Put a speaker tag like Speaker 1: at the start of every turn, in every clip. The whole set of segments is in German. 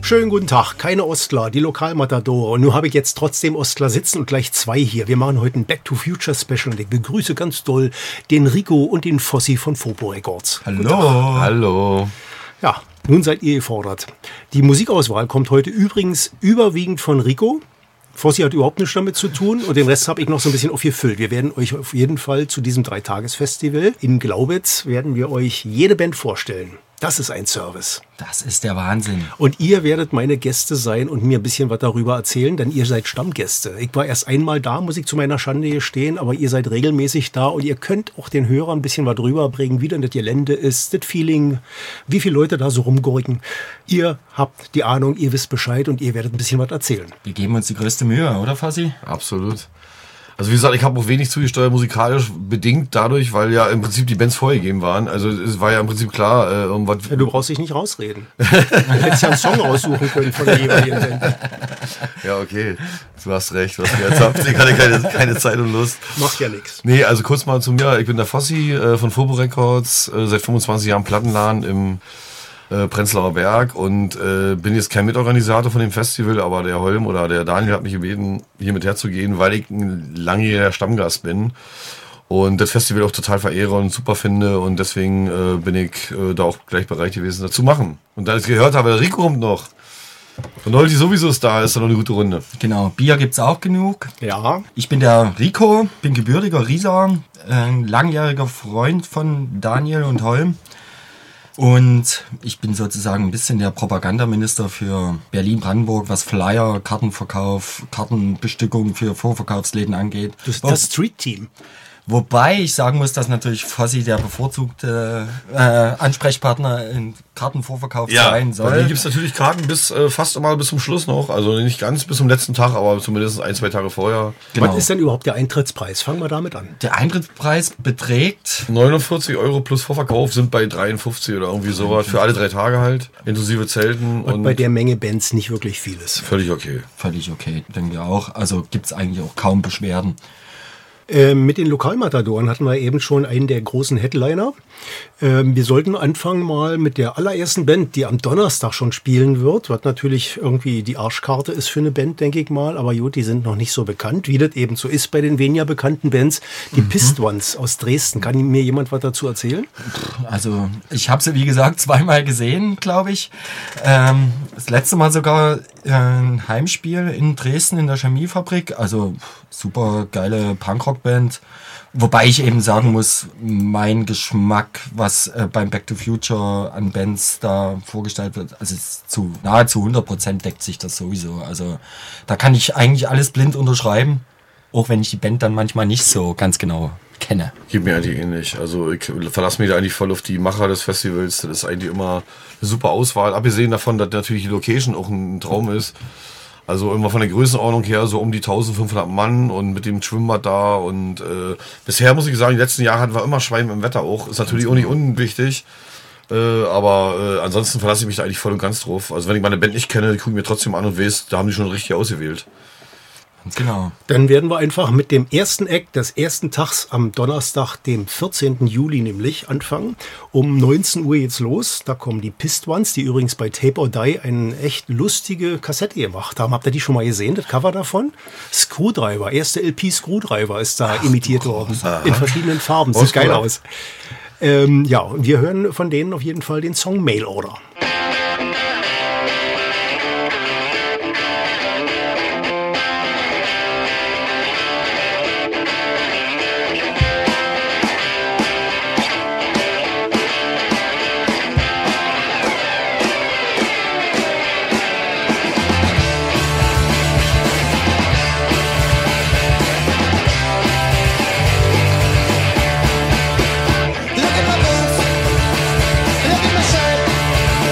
Speaker 1: Schönen guten Tag, keine Ostler, die Lokalmatadore. Und nun habe ich jetzt trotzdem Ostler sitzen und gleich zwei hier. Wir machen heute ein Back to Future Special und ich begrüße ganz doll den Rico und den Fossi von Fobo Records.
Speaker 2: Hallo.
Speaker 3: Hallo.
Speaker 1: Ja, nun seid ihr gefordert. Die Musikauswahl kommt heute übrigens überwiegend von Rico. Fossi hat überhaupt nichts damit zu tun und den Rest habe ich noch so ein bisschen aufgefüllt. Wir werden euch auf jeden Fall zu diesem 3-Tages-Festival in Glaubitz werden wir euch jede Band vorstellen. Das ist ein Service.
Speaker 2: Das ist der Wahnsinn.
Speaker 1: Und ihr werdet meine Gäste sein und mir ein bisschen was darüber erzählen, denn ihr seid Stammgäste. Ich war erst einmal da, muss ich zu meiner Schande gestehen, aber ihr seid regelmäßig da und ihr könnt auch den Hörern ein bisschen was drüber bringen, wie denn das Gelände ist, das Feeling, wie viele Leute da so rumgurken. Ihr habt die Ahnung, ihr wisst Bescheid und ihr werdet ein bisschen was erzählen.
Speaker 2: Wir geben uns die größte Mühe, oder Fassi?
Speaker 3: Absolut. Also wie gesagt, ich habe auch wenig zugesteuert, musikalisch bedingt dadurch, weil ja im Prinzip die Bands vorgegeben waren. Also es war ja im Prinzip klar, was...
Speaker 1: Ja, du brauchst dich nicht rausreden. Du hättest ja einen Song raussuchen können von der jeweiligen Band.
Speaker 3: Ja, okay. Du hast recht, was mir jetzt habt. Ich hatte keine Zeit und Lust.
Speaker 1: Macht ja nichts.
Speaker 3: Nee, also kurz mal zu mir. Ich bin der Fossi von Fobo Records, seit 25 Jahren Plattenladen im Prenzlauer Berg und bin jetzt kein Mitorganisator von dem Festival, aber der Holm oder der Daniel hat mich gebeten, hier mit herzugehen, weil ich ein langjähriger Stammgast bin und das Festival auch total verehre und super finde und deswegen bin ich da auch gleich bereit gewesen, das zu machen. Und da ich gehört habe, der Rico kommt noch und Holti sowieso ist da, ist da noch eine gute Runde.
Speaker 2: Genau, Bier gibt's auch genug.
Speaker 1: Ja.
Speaker 2: Ich bin der Rico, bin gebürtiger Rieser, langjähriger Freund von Daniel und Holm. Und ich bin sozusagen ein bisschen der Propagandaminister für Berlin-Brandenburg, was Flyer, Kartenverkauf, Kartenbestückung für Vorverkaufsläden angeht.
Speaker 1: Das Street-Team.
Speaker 2: Wobei ich sagen muss, dass natürlich Fossi der bevorzugte Ansprechpartner im Kartenvorverkauf sein soll.
Speaker 3: Hier gibt es natürlich Karten bis fast immer bis zum Schluss noch. Also nicht ganz bis zum letzten Tag, aber zumindest 1-2 Tage vorher.
Speaker 1: Genau. Was ist denn überhaupt der Eintrittspreis? Fangen wir damit an.
Speaker 2: Der Eintrittspreis beträgt
Speaker 3: 49 € plus Vorverkauf, sind bei 53 oder irgendwie sowas. Für alle 3 Tage halt, inklusive Zelten.
Speaker 1: Und bei der Menge Bands nicht wirklich vieles.
Speaker 3: Völlig okay.
Speaker 2: Völlig okay, denken wir auch. Also gibt es eigentlich auch kaum Beschwerden.
Speaker 1: Mit den Lokalmatadoren hatten wir eben schon einen der großen Headliner. Wir sollten anfangen mal mit der allerersten Band, die am Donnerstag schon spielen wird, was natürlich irgendwie die Arschkarte ist für eine Band, denke ich mal. Aber gut, die sind noch nicht so bekannt, wie das eben so ist bei den weniger bekannten Bands. Die Pistons aus Dresden. Kann mir jemand was dazu erzählen?
Speaker 2: Also ich habe sie, wie gesagt, 2-mal gesehen, glaube ich. Das letzte Mal sogar ein Heimspiel in Dresden in der Chemiefabrik. Also super geile Punkrock-Band. Wobei ich eben sagen muss, mein Geschmack, was beim Back to Future an Bands da vorgestellt wird, also zu nahezu 100% deckt sich das sowieso. Also da kann ich eigentlich alles blind unterschreiben, auch wenn ich die Band dann manchmal nicht so ganz genau kenne.
Speaker 3: Geht mir eigentlich ähnlich. Also ich verlasse mich da eigentlich voll auf die Macher des Festivals. Das ist eigentlich immer eine super Auswahl. Abgesehen davon, dass natürlich die Location auch ein Traum ist. Also immer von der Größenordnung her so um die 1500 Mann und mit dem Schwimmbad da und bisher muss ich sagen, die letzten Jahre hatten wir immer Schwein im Wetter auch. Ist natürlich auch nicht unwichtig, aber ansonsten verlasse ich mich da eigentlich voll und ganz drauf. Also wenn ich meine Band nicht kenne, die gucke ich mir trotzdem an und weiß, da haben die schon richtig ausgewählt.
Speaker 2: Genau.
Speaker 1: Dann werden wir einfach mit dem ersten Act des ersten Tags am Donnerstag, dem 14. Juli nämlich, anfangen. Um 19 Uhr geht's los. Da kommen die Pistons, die übrigens bei Tape or Die eine echt lustige Kassette gemacht haben. Habt ihr die schon mal gesehen, das Cover davon? Screwdriver, erste LP Screwdriver ist da imitiert worden. In verschiedenen Farben. Sieht geil aus. Ja, und wir hören von denen auf jeden Fall den Song Mail Order.
Speaker 4: Look at my boots, look at my shirt.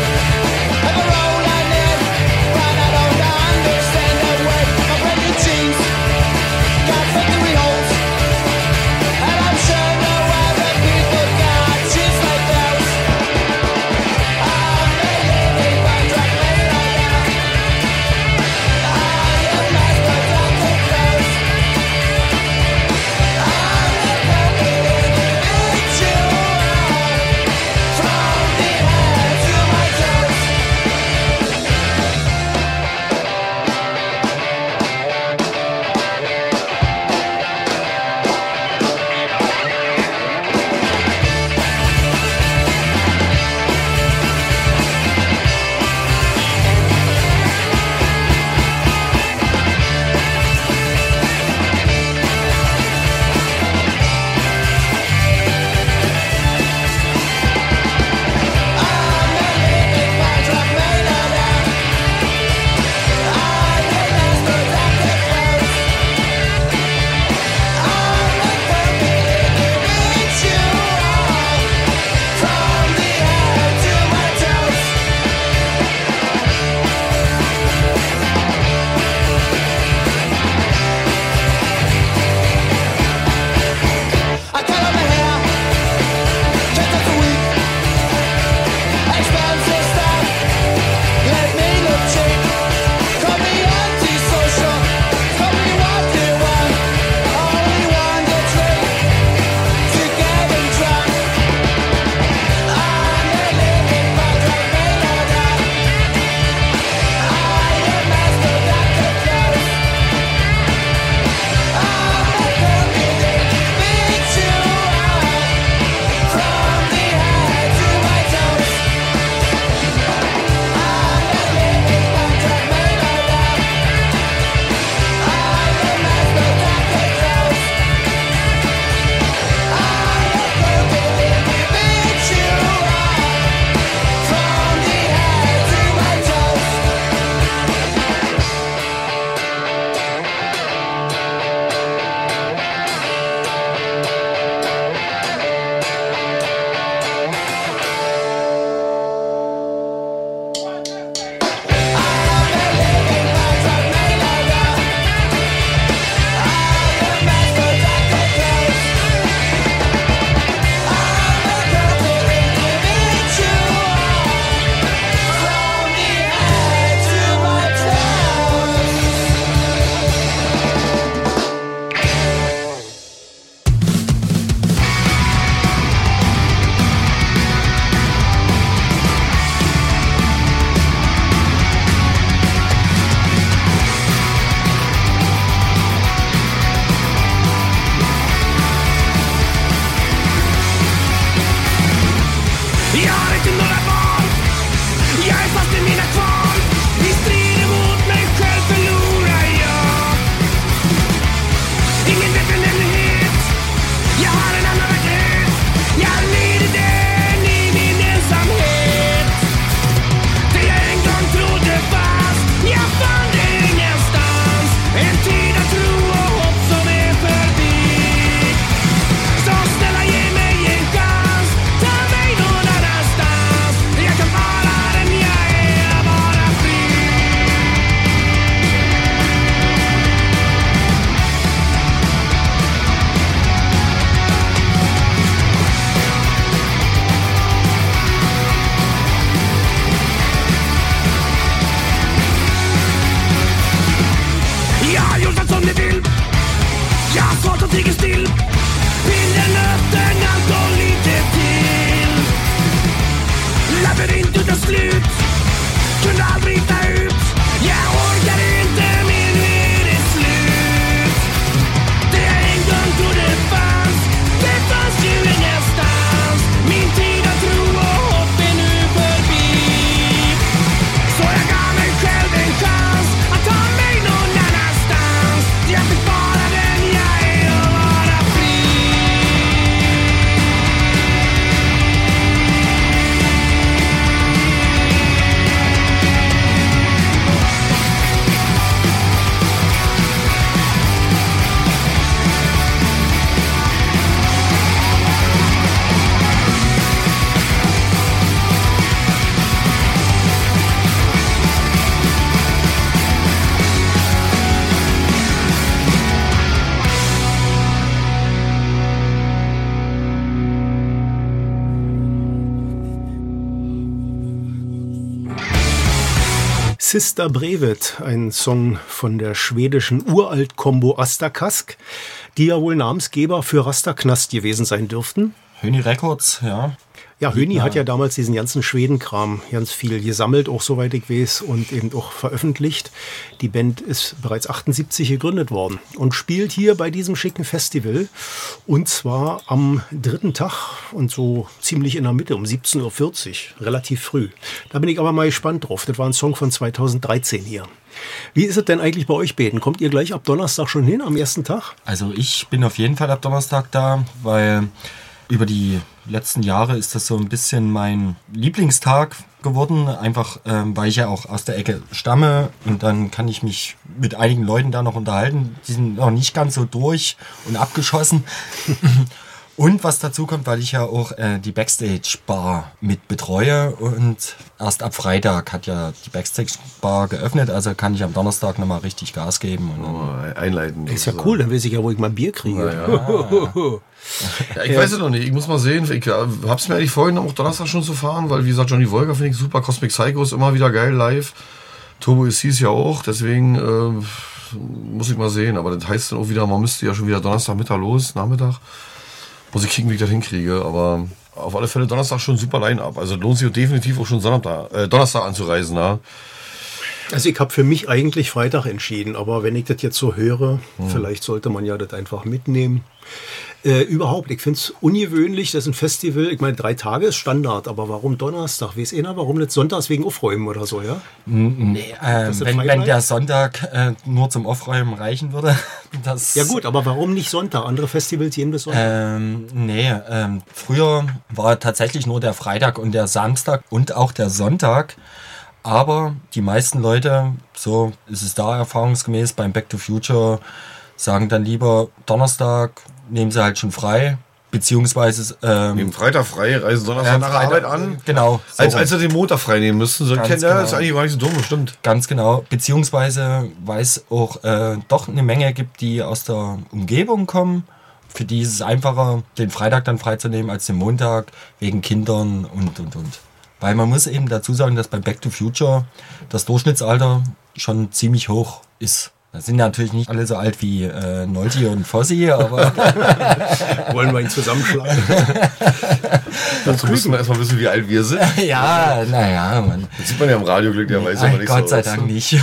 Speaker 4: Jag har gjort allt som ni vill. Jag har svårt att ligga still. Pillen, nöten, allt och lite till. Labyrint utan slut. Kunde aldrig ta ut. Jag orkar inte, men nu är det slut. Det jag en gång trodde fanns, det fanns ju ingenstans. Min tid att tro och hopp är nu förbi. Så jag gav mig själv en chans att ta mig någon annanstans. Jag fick vara den jag är och vara fri.
Speaker 1: Sister Brevet, ein Song von der schwedischen Uralt-Kombo Asta Kask, die ja wohl Namensgeber für Rastaknast gewesen sein dürften.
Speaker 2: Höni Records, ja.
Speaker 1: Ja, Höni hat ja damals diesen ganzen Schwedenkram ganz viel gesammelt, auch soweit ich weiß, und eben auch veröffentlicht. Die Band ist bereits 78 gegründet worden und spielt hier bei diesem schicken Festival. Und zwar am 3. Tag und so ziemlich in der Mitte, um 17:40 Uhr, relativ früh. Da bin ich aber mal gespannt drauf. Das war ein Song von 2013 hier. Wie ist es denn eigentlich bei euch beiden? Kommt ihr gleich ab Donnerstag schon hin, am ersten Tag?
Speaker 2: Also ich bin auf jeden Fall ab Donnerstag da, weil über die letzten Jahre ist das so ein bisschen mein Lieblingstag geworden, einfach weil ich ja auch aus der Ecke stamme und dann kann ich mich mit einigen Leuten da noch unterhalten. Die sind noch nicht ganz so durch und abgeschossen. Und was dazu kommt, weil ich ja auch die Backstage-Bar mit betreue und erst ab Freitag hat ja die Backstage-Bar geöffnet, also kann ich am Donnerstag nochmal richtig Gas geben. Und
Speaker 3: einleiten.
Speaker 1: Ist ja cool, dann weiß ich ja, wo ich mal Bier kriege.
Speaker 3: Ja, ich weiß es noch nicht, ich muss mal sehen. Ich hab's mir eigentlich vorgenommen, auch Donnerstag schon zu fahren, weil wie gesagt, Johnny Wolker finde ich super, Cosmic Psycho ist immer wieder geil live, Turbo ist ja auch, deswegen muss ich mal sehen, aber das heißt dann auch wieder, man müsste ja schon wieder Donnerstagmittag los, Nachmittag. Muss ich kicken, wie ich das hinkriege, aber auf alle Fälle Donnerstag schon super Line-Up. Also lohnt sich definitiv auch schon Donnerstag anzureisen. Ja.
Speaker 1: Also ich habe für mich eigentlich Freitag entschieden, aber wenn ich das jetzt so höre, vielleicht sollte man ja das einfach mitnehmen. Überhaupt, ich finde es ungewöhnlich, das ist ein Festival, ich meine 3 Tage ist Standard, aber warum Donnerstag? Weiß einer, warum nicht sonntags wegen Aufräumen oder so, ja?
Speaker 2: Nee, wenn der Sonntag nur zum Aufräumen reichen würde.
Speaker 1: Ja gut, aber warum nicht Sonntag? Andere Festivals jeden bis Sonntag?
Speaker 2: Früher war tatsächlich nur der Freitag und der Samstag und auch der Sonntag. Aber die meisten Leute, so ist es da erfahrungsgemäß beim Back to Future, sagen dann lieber Donnerstag, nehmen sie halt schon frei, beziehungsweise
Speaker 3: nehmen Freitag frei, reisen Donnerstag nach der Arbeit an.
Speaker 2: Genau.
Speaker 3: So als sie den Montag frei nehmen müssten, so kennt er, das ist eigentlich gar nicht so dumm, stimmt.
Speaker 2: Ganz genau, beziehungsweise weil es auch doch eine Menge gibt, die aus der Umgebung kommen. Für die ist es einfacher, den Freitag dann freizunehmen als den Montag, wegen Kindern und. Weil man muss eben dazu sagen, dass bei Back to Future das Durchschnittsalter schon ziemlich hoch ist. Das sind natürlich nicht alle so alt wie Nolti und Fossi, aber...
Speaker 1: Wollen wir ihn zusammenschlagen?
Speaker 3: Dazu müssen wir erstmal wissen, wie alt wir sind.
Speaker 2: Ja, naja, man.
Speaker 3: Das sieht man ja im Radio glücklicherweise aber nicht
Speaker 2: Gott
Speaker 3: so
Speaker 2: sei
Speaker 3: aus.
Speaker 2: Dank nicht.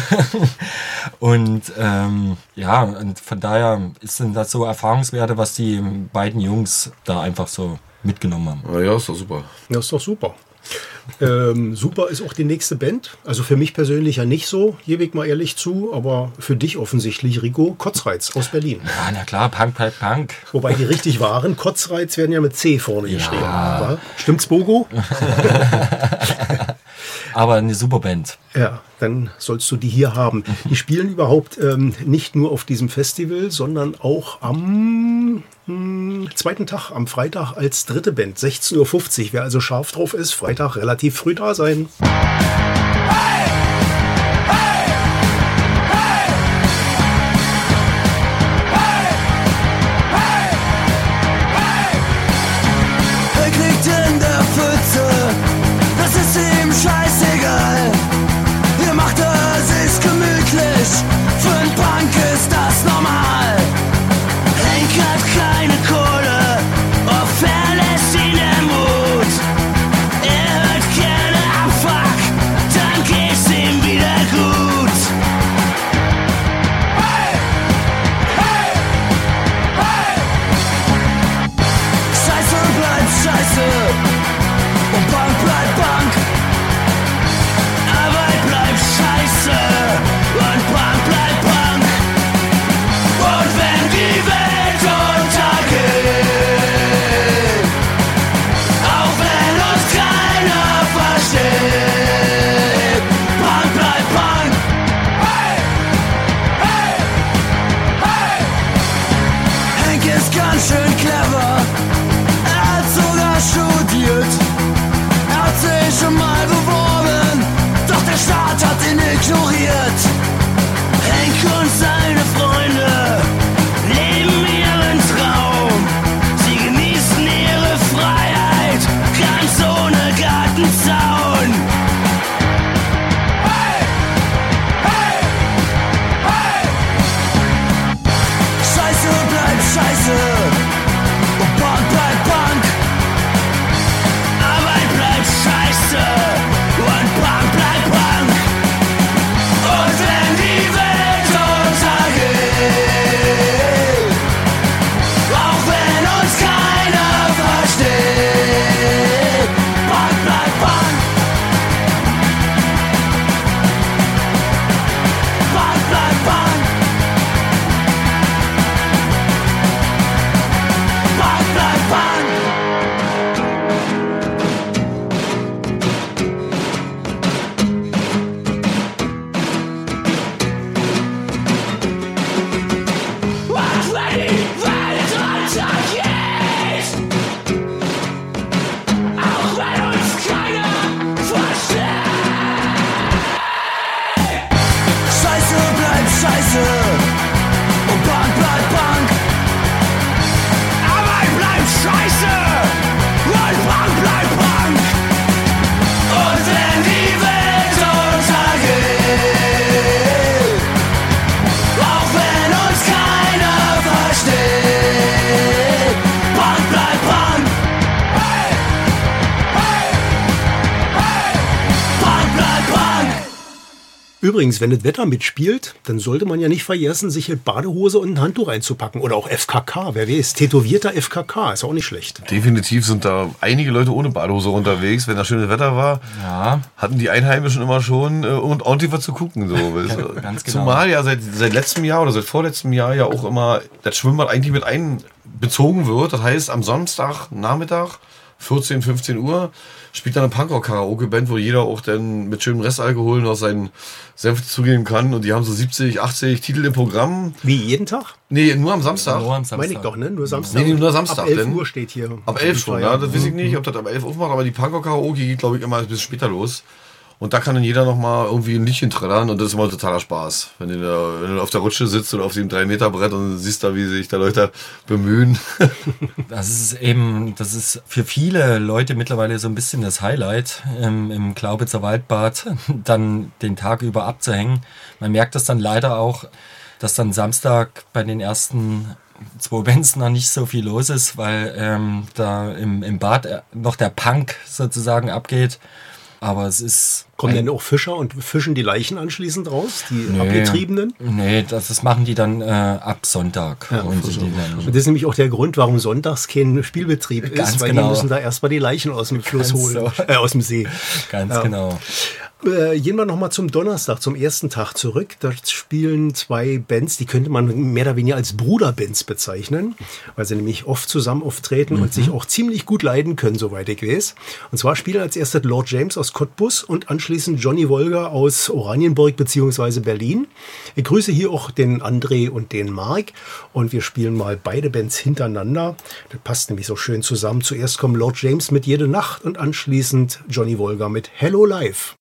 Speaker 2: Und und von daher sind das so Erfahrungswerte, was die beiden Jungs da einfach so mitgenommen haben.
Speaker 3: Na ja, ist doch super.
Speaker 1: Ja, ist doch super. Super ist auch die nächste Band. Also für mich persönlich ja nicht so, gebe ich mal ehrlich zu, aber für dich offensichtlich, Rico, Kotzreiz aus Berlin.
Speaker 2: Ja, na klar, Punk.
Speaker 1: Wobei die richtig waren. Kotzreiz werden ja mit C vorne geschrieben. Ja. Stimmt's, Bogo?
Speaker 2: Aber eine super Band.
Speaker 1: Ja, dann sollst du die hier haben. Die spielen überhaupt nicht nur auf diesem Festival, sondern auch am zweiten Tag, am Freitag als dritte Band, 16:50 Uhr. Wer also scharf drauf ist, Freitag relativ früh da sein.
Speaker 4: Er kriegt in der Pfütze, das ist ihm scheißegal. Hier macht er sich gemütlich, für ein Punk ist
Speaker 1: Übrigens, wenn das Wetter mitspielt, dann sollte man ja nicht vergessen, sich eine Badehose und ein Handtuch einzupacken. Oder auch FKK, wer weiß. Tätowierter FKK, ist auch nicht schlecht.
Speaker 3: Definitiv sind da einige Leute ohne Badehose unterwegs. Wenn das schönes Wetter war, hatten die Einheimischen immer schon und ordentlich was zu gucken. So.
Speaker 2: Ganz genau.
Speaker 3: Zumal ja seit letztem Jahr oder seit vorletztem Jahr ja auch immer das Schwimmbad eigentlich mit einbezogen wird. Das heißt, am Samstagnachmittag 14, 15 Uhr spielt dann eine Punkrock-Karaoke-Band, wo jeder auch dann mit schönem Restalkohol noch seinen Senf zugeben kann. Und die haben so 70, 80 Titel im Programm.
Speaker 1: Wie, jeden Tag?
Speaker 3: Nee, nur am Samstag.
Speaker 1: Meine ich doch, ne? Nur Samstag.
Speaker 3: Nee, nur Samstag.
Speaker 1: Ab 11
Speaker 3: denn.
Speaker 1: Uhr steht hier.
Speaker 3: Ab 11 schon, ja. Das weiß ich nicht, ob das ab 11 aufmacht, aber die Punkrock-Karaoke geht, glaube ich, immer ein bisschen später los. Und da kann dann jeder nochmal irgendwie ein Liedchen trällern und das ist immer totaler Spaß. Wenn du auf der Rutsche sitzt oder auf dem 3-Meter-Brett und siehst da, wie sich da Leute bemühen.
Speaker 2: Das ist für viele Leute mittlerweile so ein bisschen das Highlight, im Glaubitzer Waldbad dann den Tag über abzuhängen. Man merkt das dann leider auch, dass dann Samstag bei den ersten 2 Bands noch nicht so viel los ist, weil da im Bad noch der Punk sozusagen abgeht. Aber es ist...
Speaker 1: Kommen denn auch Fischer und fischen die Leichen anschließend raus, die Abgetriebenen?
Speaker 2: Nee, das machen die dann ab Sonntag.
Speaker 1: Ja, und das ist nämlich auch der Grund, warum sonntags kein Spielbetrieb ist,
Speaker 2: Ganz
Speaker 1: weil
Speaker 2: genau.
Speaker 1: die müssen da erstmal die Leichen aus dem Fluss holen, aus dem See.
Speaker 2: Ganz genau.
Speaker 1: Gehen wir nochmal zum Donnerstag, zum ersten Tag zurück. Da spielen 2 Bands, die könnte man mehr oder weniger als Bruderbands bezeichnen, weil sie nämlich oft zusammen auftreten und sich auch ziemlich gut leiden können, soweit ich weiß. Und zwar spielen als erstes Lord James aus Cottbus und anschließend Johnny Wolger aus Oranienburg bzw. Berlin. Ich grüße hier auch den André und den Mark und wir spielen mal beide Bands hintereinander. Das passt nämlich so schön zusammen. Zuerst kommen Lord James mit Jede Nacht und anschließend Johnny Wolger mit Hello Life.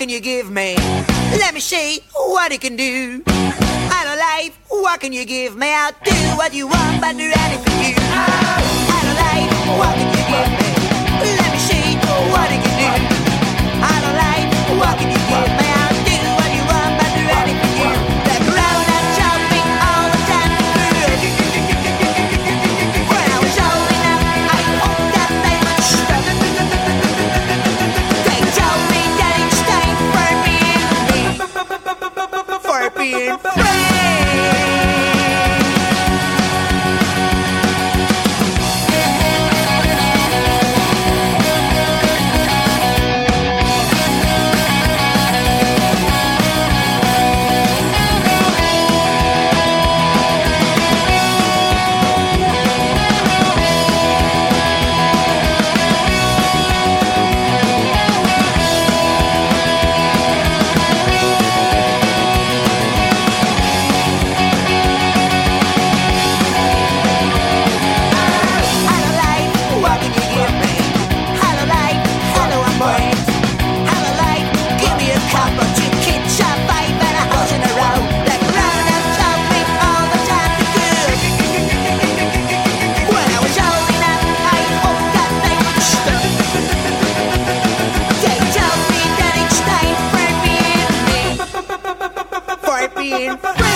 Speaker 5: can you give me? Let me see what you can do. Out of life, what can you give me? I'll do what you want, but do anything for you. Out of life, what can you give me? Let me see what you can do. Out of life, what can you give me? I'll do what you want, but do anything for you. The ground and jumping all the time. When I was old enough, I hoped that they would stop. They told me that it's time for being free. Being free.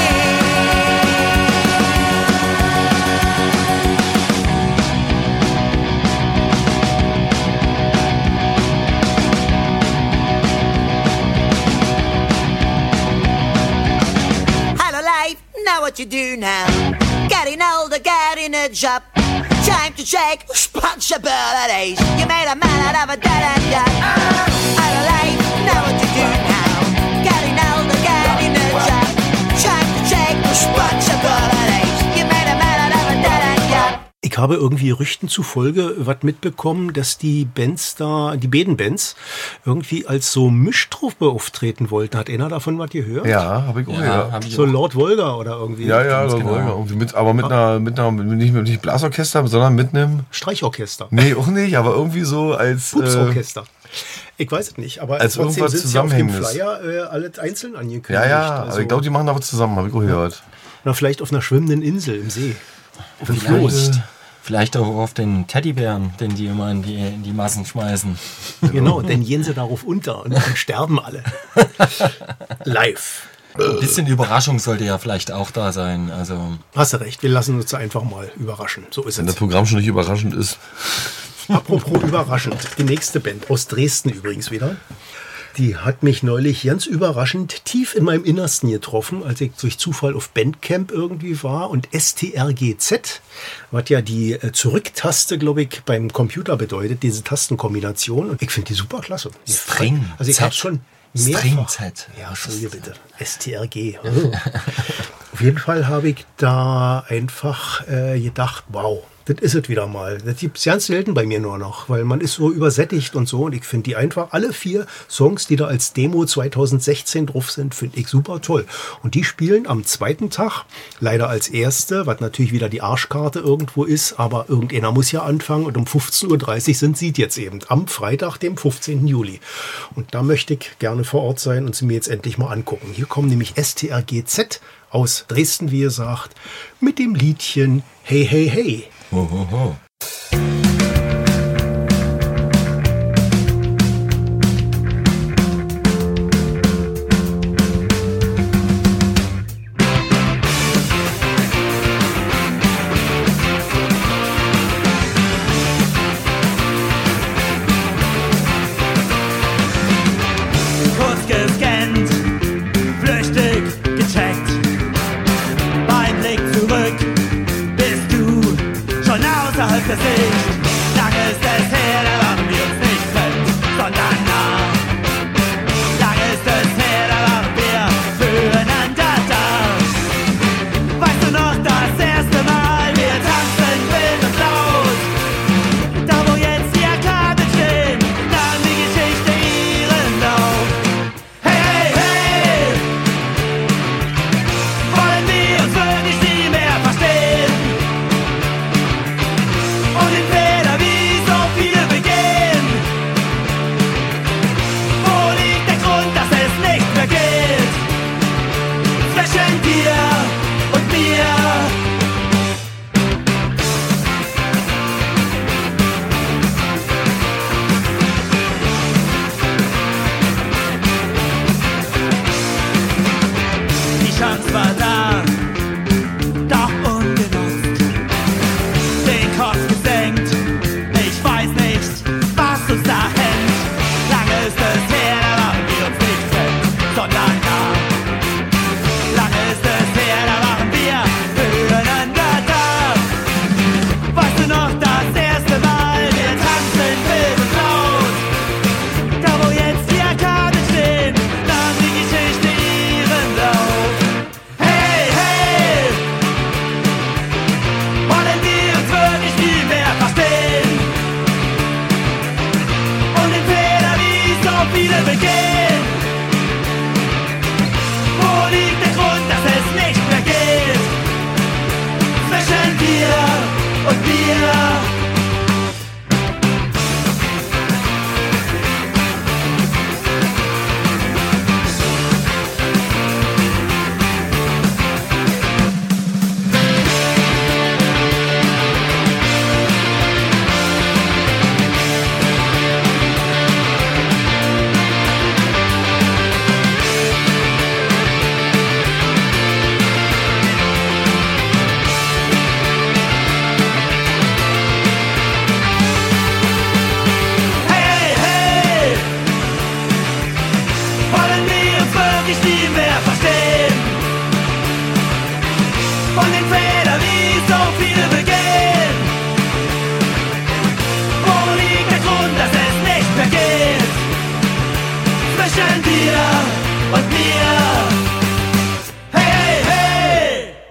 Speaker 5: Now what you do now? Getting older, getting a job. Time to check responsibilities. You made a man out of a dead end job. Out of life, now what you do now? Getting older, getting a job. Time to check responsibilities. You made a man out of a dead end job.
Speaker 1: Ich habe irgendwie Gerüchten zufolge was mitbekommen, dass die Bands da, die beiden Bands, irgendwie als so Mischtruppe auftreten wollten. Hat einer davon was gehört?
Speaker 3: Ja, habe ich auch gehört.
Speaker 1: So Lord Volga oder irgendwie?
Speaker 3: Ja, Lord Volga. Irgendwie mit einer, nicht Blasorchester, sondern mit einem
Speaker 1: Streichorchester.
Speaker 3: Nee, auch nicht, aber irgendwie so als
Speaker 1: Pupsorchester. Ich weiß es nicht, aber
Speaker 3: als
Speaker 1: trotzdem
Speaker 3: irgendwas
Speaker 1: sind sie auf dem
Speaker 3: Zusammenhängendes.
Speaker 1: Flyer alles einzeln angekündigt.
Speaker 3: Ja, also, aber ich glaube, die machen aber zusammen, habe ich auch gehört.
Speaker 1: Na, vielleicht auf einer schwimmenden Insel im See. Auf dem Floß.
Speaker 2: Vielleicht auch auf den Teddybären, den die immer in die Massen schmeißen.
Speaker 1: Genau, denn gehen sie darauf unter und dann sterben alle. Live.
Speaker 2: Ein bisschen Überraschung sollte ja vielleicht auch da sein. Also
Speaker 1: Hast du recht, wir lassen uns einfach mal überraschen. So ist
Speaker 3: Wenn das
Speaker 1: es.
Speaker 3: Programm schon nicht überraschend ist.
Speaker 1: Apropos überraschend, die nächste Band, aus Dresden übrigens wieder. Die hat mich neulich ganz überraschend tief in meinem Innersten getroffen, als ich durch Zufall auf Bandcamp irgendwie war. Und STRGZ, was ja die Zurücktaste, glaube ich, beim Computer bedeutet, diese Tastenkombination. Und ich finde die super klasse.
Speaker 2: String
Speaker 1: Also ich
Speaker 2: Z.
Speaker 1: habe schon mehrfach...
Speaker 2: String Z.
Speaker 1: Ja, Entschuldige bitte. STRG. Auf jeden Fall habe ich da einfach gedacht, wow, das ist es wieder mal. Das gibt es ganz selten bei mir nur noch, weil man ist so übersättigt und so. Und ich finde die einfach, alle 4 Songs, die da als Demo 2016 drauf sind, finde ich super toll. Und die spielen am zweiten Tag, leider als erste, was natürlich wieder die Arschkarte irgendwo ist, aber irgendeiner muss ja anfangen. Und um 15.30 Uhr sind sie jetzt eben am Freitag, dem 15. Juli. Und da möchte ich gerne vor Ort sein und sie mir jetzt endlich mal angucken. Hier kommen nämlich STRGZ aus Dresden, wie gesagt, mit dem Liedchen Hey, hey, hey.
Speaker 2: Ho, ho, ho.
Speaker 6: Kurz gescannt, flüchtig gecheckt. Beim Blick zurück bist du schon außerhalb der Sicht. Lange ist es her, da waren wir uns nicht fremd, sondern nah. Lange ist es her, da waren wir füreinander da. Weißt du noch das erste Mal, wir tanzen wild und laut. Da wo jetzt die Arkaden stehen, nahm die Geschichte ihren Lauf. Hey, hey, hey! Wollen wir uns wirklich nie mehr verstehen? Und in und Bier. Von den Fehlern, wie so viele begehen. Wo liegt der Grund, dass es nicht mehr geht? Zwischen dir und mir. Hey, hey, hey!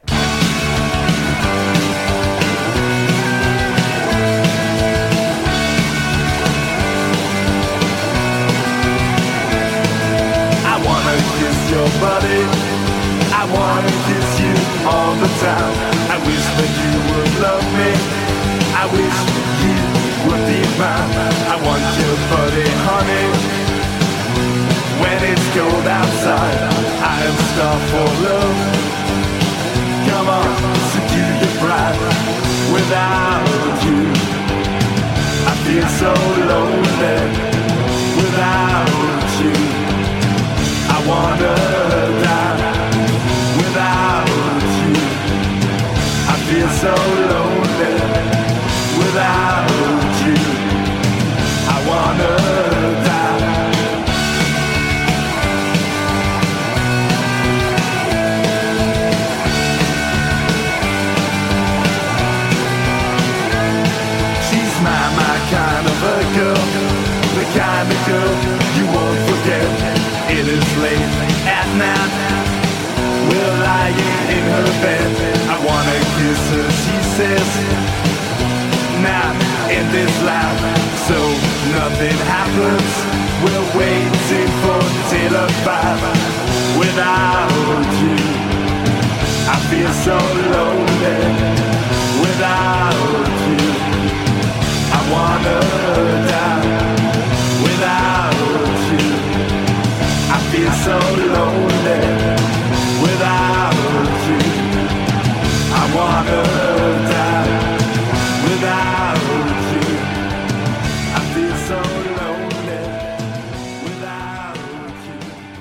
Speaker 6: I wanna kiss your body. I wanna kiss you all the time. I wish that you would love me. I wish you would be mine. I want your body, honey. When it's cold outside, I am starved for love. Come on, seduce your bride. Without you, I feel so lonely. Without you, I wanna die. Without you, I feel so lonely. Without you, I wanna die. She's my kind of a girl, the kind of girl you won't forget. It is late at night. We're lying in her bed. I wanna kiss her, she says. Not in this life, so nothing happens. We're waiting for Taylor 5. Without you, I feel so lonely. Without you, I wanna die. Without you, I feel so lonely. Without you, I wanna die. Without you, I feel so lonely. Without you,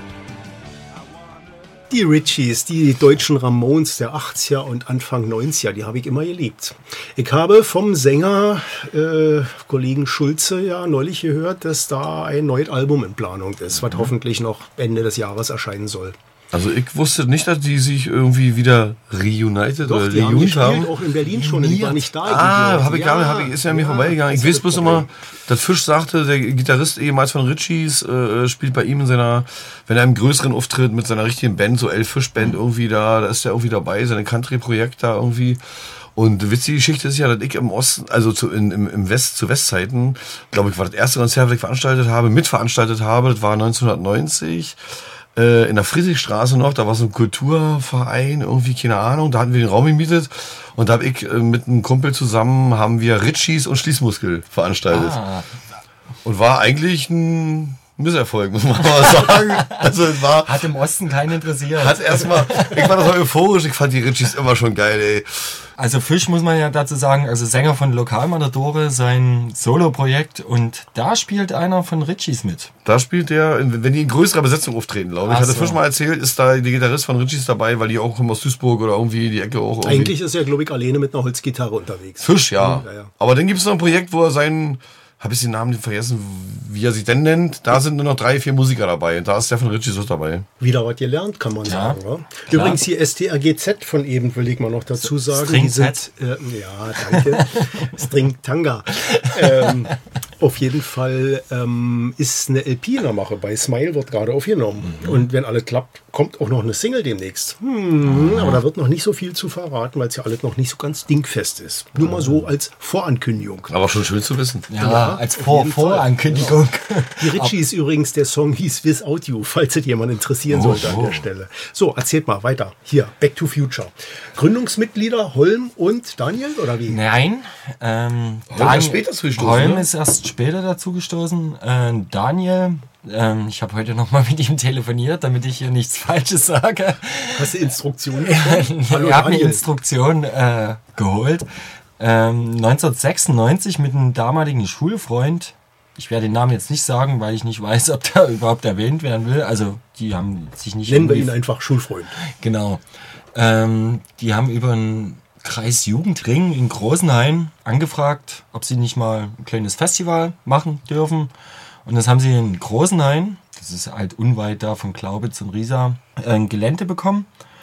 Speaker 6: I wanna...
Speaker 1: Die Richies, die deutschen Ramones der 80er und Anfang 90er, die habe ich immer geliebt. Ich habe vom Sänger Kollegen Schulze ja neulich gehört, dass da ein neues Album in Planung ist, was hoffentlich noch Ende des Jahres erscheinen soll.
Speaker 3: Also ich wusste nicht, dass die sich irgendwie wieder reunited
Speaker 1: Doch,
Speaker 3: oder
Speaker 1: die haben
Speaker 3: reuniert
Speaker 1: gespielt,
Speaker 3: haben.
Speaker 1: auch in Berlin schon, und ich war nicht da.
Speaker 3: Ist ja an mir vorbeigegangen. Ich weiß bloß immer, dass Fisch sagte, der Gitarrist ehemals von Richies spielt bei ihm in seiner, wenn er im größeren Auftritt mit seiner richtigen Band, so Fisch-Band irgendwie da ist er irgendwie dabei, seine Country-Projekt da irgendwie. Und witzige Geschichte ist ja, dass ich im Osten, also zu Westzeiten, glaube ich, war das erste Konzert, das ich mitveranstaltet habe, das war 1990. In der Friedrichstraße noch, da war so ein Kulturverein, irgendwie, keine Ahnung, da hatten wir den Raum gemietet und da habe ich mit einem Kumpel zusammen, haben wir Richies und Schließmuskel veranstaltet. Und war eigentlich ein Misserfolg, muss man mal sagen. Also es war...
Speaker 2: Hat im Osten keinen interessiert.
Speaker 3: Ich war das euphorisch, ich fand die Richies immer schon geil, ey.
Speaker 2: Also Fisch muss man ja dazu sagen, also Sänger von Lokalmatadore, sein Solo-Projekt, und da spielt einer von Richies mit.
Speaker 3: Da spielt der, wenn die in größerer Besetzung auftreten, glaube ich. Hatte Fisch mal erzählt, ist da die Gitarrist von Richies dabei, weil die auch aus Duisburg oder irgendwie die Ecke auch irgendwie...
Speaker 1: Eigentlich ist er, glaube ich, alleine mit einer Holzgitarre unterwegs.
Speaker 3: Fisch, ja.
Speaker 1: Ja.
Speaker 3: Aber dann gibt es noch ein Projekt, wo er seinen... Habe ich den Namen vergessen, wie er sich denn nennt. Da sind nur noch 3, 4 Musiker dabei. Da ist der von Richies auch dabei.
Speaker 1: Wieder was gelernt, kann man sagen. Wa? Übrigens hier STRGZ von eben, will ich mal noch dazu sagen.
Speaker 2: String
Speaker 1: die sind, ja, danke. String Tanga. Auf jeden Fall ist eine LP in der Mache. Bei Smile wird gerade aufgenommen. Und wenn alles klappt, kommt auch noch eine Single demnächst. Aber da wird noch nicht so viel zu verraten, weil es ja alles noch nicht so ganz dingfest ist. Nur mal so als Vorankündigung.
Speaker 3: Aber schon schön zu wissen.
Speaker 2: Ja, als
Speaker 1: auf jeden Fall.
Speaker 2: Vorankündigung.
Speaker 1: Die Ritchies übrigens, der Song hieß Without You, falls es jemand interessieren sollte an der Stelle. So, erzählt mal weiter. Hier, Back to Future. Gründungsmitglieder Holm und Daniel, oder wie?
Speaker 2: Nein,
Speaker 3: Holm ist später zugestoßen,
Speaker 2: Holm
Speaker 3: ne?
Speaker 2: ist erst später dazu gestoßen. Daniel, ich habe heute noch mal mit ihm telefoniert, damit ich hier nichts Falsches sage.
Speaker 1: Hast du Instruktionen bekommen? Hallo
Speaker 2: Er hat eine
Speaker 1: Daniel.
Speaker 2: Instruktion geholt. 1996 mit einem damaligen Schulfreund. Ich werde den Namen jetzt nicht sagen, weil ich nicht weiß, ob der überhaupt erwähnt werden will. Also die haben sich nicht...
Speaker 1: Nennen wir
Speaker 2: irgendwie-
Speaker 1: ihn einfach Schulfreund.
Speaker 2: Genau. Die haben über einen Kreis Jugendring in Großenhain angefragt, ob sie nicht mal ein kleines Festival machen dürfen. Und das haben sie in Großenhain, das ist halt unweit da von Glaubitz und Riesa, ein Gelände bekommen.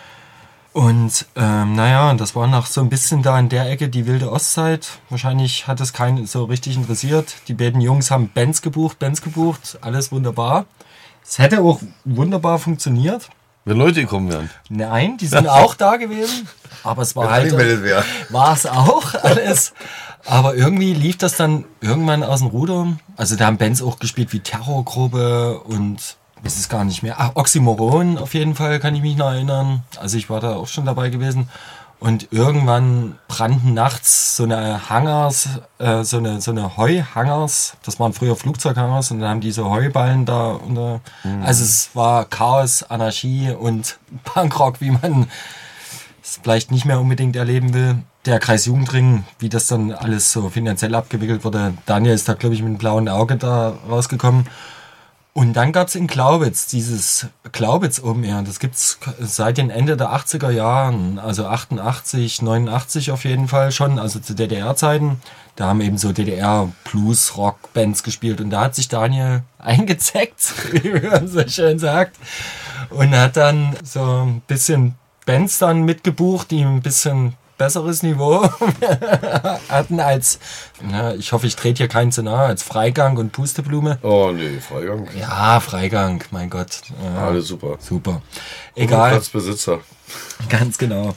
Speaker 2: Und naja, das war noch so ein bisschen da in der Ecke die wilde Ostzeit. Wahrscheinlich hat es keinen so richtig interessiert. Die beiden Jungs haben Bands gebucht, alles wunderbar. Es hätte auch wunderbar funktioniert.
Speaker 3: Wenn Leute gekommen wären.
Speaker 2: Nein, die sind auch da gewesen. Aber es war halt,
Speaker 3: wäre.
Speaker 2: war es auch alles. Aber irgendwie lief das dann irgendwann aus dem Ruder. Also da haben Bands auch gespielt wie Terrorgruppe und weiß es gar nicht mehr. Ach, Oxymoron auf jeden Fall, kann ich mich noch erinnern. Also ich war da auch schon dabei gewesen. Und irgendwann brannten nachts so eine Hangars, so eine Heuhangars. Das waren früher Flugzeughangars und dann haben diese Heuballen da unter. Also es war Chaos, Anarchie und Punkrock, wie man es vielleicht nicht mehr unbedingt erleben will. Der Kreis Jugendring, wie das dann alles so finanziell abgewickelt wurde. Daniel ist da, glaube ich, mit einem blauen Auge da rausgekommen. Und dann gab es in Glaubitz dieses Glaubitz Open Air. Das gibt's seit den Ende der 80er Jahren, also 88, 89 auf jeden Fall schon, also zu DDR-Zeiten. Da haben eben so DDR-Blues-Rock-Bands gespielt und da hat sich Daniel eingezeckt, wie man so schön sagt. Und hat dann so ein bisschen Bands dann mitgebucht, die ein bisschen besseres Niveau hatten als, na, ich hoffe, ich trete hier keinen zu nahe, als Freigang und Pusteblume.
Speaker 3: Oh nee, Freigang.
Speaker 2: Ja, Freigang, mein Gott. Ja,
Speaker 3: Alles super.
Speaker 2: super. Egal,
Speaker 3: Platzbesitzer.
Speaker 2: ganz genau.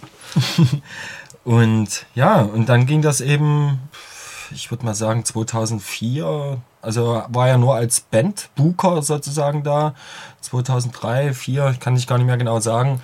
Speaker 2: Und ja, und dann ging das eben, ich würde mal sagen 2004, also war ja nur als Bandbooker sozusagen da, 2003, 2004, kann ich gar nicht mehr genau sagen,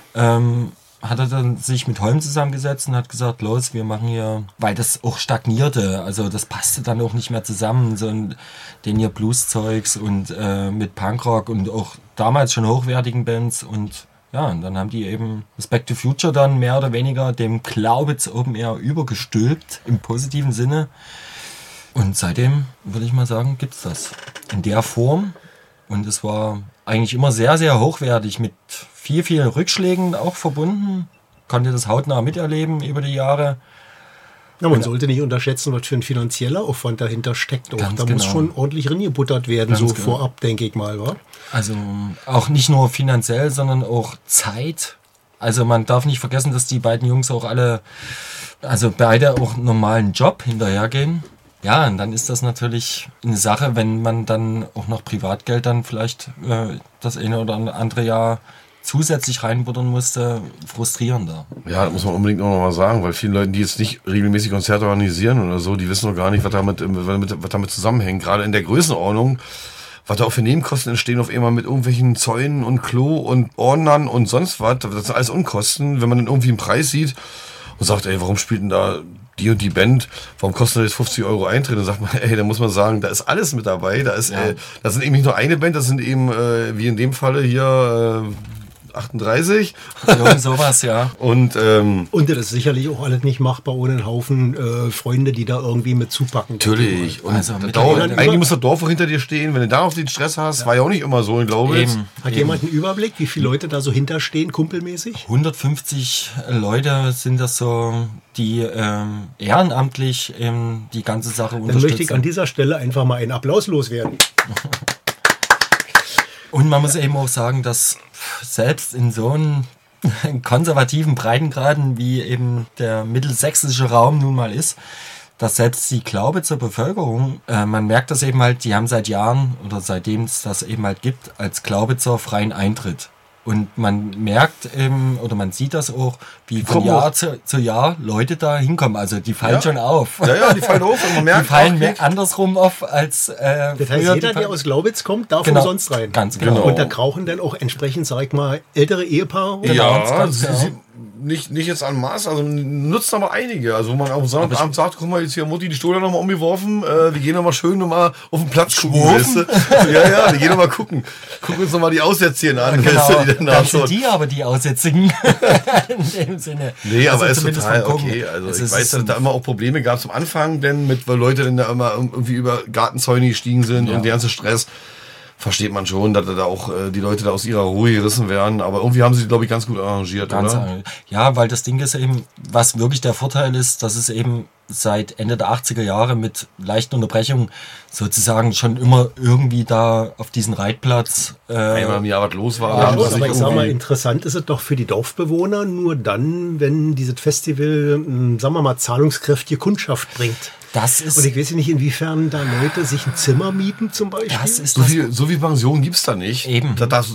Speaker 2: hat er dann sich mit Holm zusammengesetzt und hat gesagt, los, wir machen hier, weil das auch stagnierte, also das passte dann auch nicht mehr zusammen, so den hier Blues-Zeugs und mit Punkrock und auch damals schon hochwertigen Bands und ja, und dann haben die eben das Back to Future dann mehr oder weniger dem Glaubitz Open Air übergestülpt, im positiven Sinne. Und seitdem, würde ich mal sagen, gibt's das in der Form. Und es war eigentlich immer sehr, sehr hochwertig, mit vielen Rückschlägen auch verbunden. Konnte das hautnah miterleben über die Jahre.
Speaker 1: Ja, man sollte nicht unterschätzen, was für ein finanzieller Aufwand dahinter steckt. Auch.
Speaker 2: Ganz
Speaker 1: Da muss
Speaker 2: genau.
Speaker 1: schon ordentlich reingebuttert werden,
Speaker 2: Ganz
Speaker 1: so
Speaker 2: genau.
Speaker 1: vorab, denke ich mal. Wa?
Speaker 2: Also auch nicht nur finanziell, sondern auch Zeit. Also man darf nicht vergessen, dass die beiden Jungs auch alle, also beide auch einen normalen Job hinterhergehen. Ja, und dann ist das natürlich eine Sache, wenn man dann auch noch Privatgeld dann vielleicht das eine oder andere Jahr zusätzlich reinbuttern musste, frustrierender.
Speaker 3: Ja, das muss man unbedingt noch mal sagen, weil vielen Leuten, die jetzt nicht regelmäßig Konzerte organisieren oder so, die wissen noch gar nicht, was damit zusammenhängt. Gerade in der Größenordnung, was da auch für Nebenkosten entstehen auf einmal mit irgendwelchen Zäunen und Klo und Ordnern und sonst was. Das sind alles Unkosten. Wenn man dann irgendwie einen Preis sieht und sagt, ey, warum spielt denn da die und die Band, warum kostet das 50 € Eintritt? Dann sagt man, ey, da muss man sagen, da ist alles mit dabei. Da ist, das sind eben nicht nur eine Band, das sind eben, wie in dem Falle hier, 38.
Speaker 2: Irgend sowas, ja.
Speaker 3: Und
Speaker 1: Und das ist sicherlich auch alles nicht machbar ohne einen Haufen Freunde, die da irgendwie mit zupacken.
Speaker 3: natürlich. Und
Speaker 2: Also
Speaker 3: das
Speaker 2: mit
Speaker 3: dauert,
Speaker 2: Leuten-
Speaker 3: eigentlich muss das Dorf auch hinter dir stehen. Wenn du da auf den Stress hast, war ja auch nicht immer so, glaube ich.
Speaker 2: Eben.
Speaker 1: Hat jemand einen Überblick, wie viele Leute da so hinterstehen, kumpelmäßig?
Speaker 2: 150 Leute sind das so, die ehrenamtlich die ganze Sache
Speaker 1: Dann
Speaker 2: unterstützen.
Speaker 1: möchte ich an dieser Stelle einfach mal einen Applaus loswerden.
Speaker 2: Und man muss eben auch sagen, dass selbst in so einem konservativen Breitengraden, wie eben der mittelsächsische Raum nun mal ist, dass selbst die Glaubitzer Bevölkerung, man merkt das eben halt, die haben seit Jahren oder seitdem es das eben halt gibt, als Glaubitzer freien Eintritt. Und man merkt eben, oder man sieht das auch, wie von Jahr zu Jahr Leute da hinkommen. Also die fallen schon auf.
Speaker 3: Ja, die fallen auf und man merkt,
Speaker 2: die fallen mehr andersrum auf als
Speaker 1: Das heißt, jeder, der aus Glaubitz kommt, darf umsonst rein.
Speaker 2: Ganz genau.
Speaker 1: Und da krauchen dann auch entsprechend, sag ich mal, ältere Ehepaare. Oder?
Speaker 3: Ja, nicht jetzt an Maß, also nutzt aber einige. Also wo man am Sonntagabend sagt, guck mal, jetzt hier Mutti die Stola nochmal umgeworfen, wir gehen nochmal schön nochmal auf den Platz gucken. Weißt du? Ja, wir gehen nochmal gucken. Gucken uns nochmal die Aussätzchen an.
Speaker 2: Genau,
Speaker 3: weißt du, die
Speaker 2: dann sind die aber die Aussätzigen. In dem Sinne.
Speaker 3: Nee, aber
Speaker 2: also
Speaker 3: ist total okay. Also ich weiß, dass es da immer auch Probleme gab zum Anfang, denn weil Leute dann da immer irgendwie über Gartenzäune gestiegen sind und der ganze Stress. Versteht man schon, dass da auch die Leute da aus ihrer Ruhe gerissen werden. Aber irgendwie haben sie, glaube ich, ganz gut arrangiert, oder?
Speaker 2: Ja, weil das Ding ist eben, was wirklich der Vorteil ist, dass es eben seit Ende der 80er Jahre mit leichten Unterbrechungen sozusagen schon immer irgendwie da auf diesen Reitplatz
Speaker 3: einmal im Jahr was los war.
Speaker 1: Ja, aber ich sag mal, interessant ist es doch für die Dorfbewohner nur dann, wenn dieses Festival, sagen wir mal, zahlungskräftige Kundschaft bringt.
Speaker 2: Das ist,
Speaker 1: und ich weiß ja nicht, inwiefern da Leute sich ein Zimmer mieten zum Beispiel.
Speaker 2: Das ist
Speaker 3: so viel Pension gibt's da nicht.
Speaker 2: Eben.
Speaker 3: Dass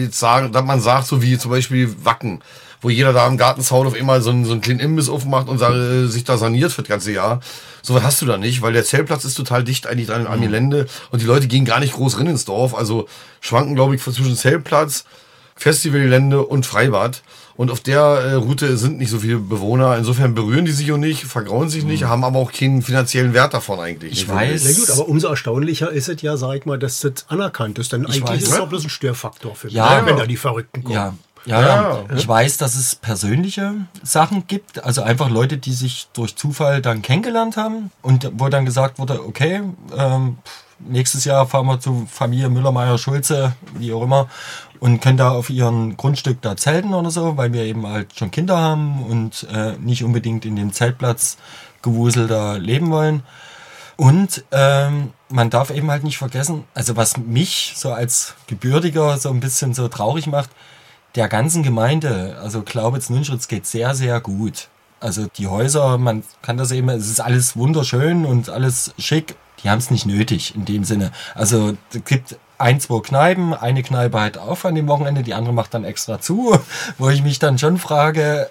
Speaker 3: man sagt, so wie zum Beispiel Wacken, wo jeder da im Gartenzaun auf einmal so einen kleinen Imbiss aufmacht und sich da saniert für das ganze Jahr. So was hast du da nicht, weil der Zeltplatz ist total dicht eigentlich dran am Gelände und die Leute gehen gar nicht groß rein ins Dorf. Also schwanken, glaube ich, zwischen Zeltplatz, Festivalgelände und Freibad. Und auf der Route sind nicht so viele Bewohner. Insofern berühren die sich auch nicht, vergrauen sich nicht, haben aber auch keinen finanziellen Wert davon eigentlich.
Speaker 2: Ich weiß.
Speaker 1: Na gut, aber umso erstaunlicher ist es ja, sag ich mal, dass das anerkannt ist. Denn eigentlich ist es auch bloß ein Störfaktor für mich, wenn da die Verrückten kommen.
Speaker 2: Ja. Ich weiß, dass es persönliche Sachen gibt, also einfach Leute, die sich durch Zufall dann kennengelernt haben und wo dann gesagt wurde, okay, nächstes Jahr fahren wir zu Familie Müller-Meyer-Schulze, wie auch immer, und können da auf ihrem Grundstück da zelten oder so, weil wir eben halt schon Kinder haben und nicht unbedingt in dem Zeltplatzgewusel da leben wollen. Und man darf eben halt nicht vergessen, also was mich so als Gebürtiger so ein bisschen so traurig macht, der ganzen Gemeinde, also Glaubitz-Nünschritz geht sehr, sehr gut. Also die Häuser, man kann das eben, es ist alles wunderschön und alles schick. Die haben es nicht nötig in dem Sinne. Also es gibt 1, 2 Kneipen, eine Kneipe halt auf an dem Wochenende, die andere macht dann extra zu, wo ich mich dann schon frage,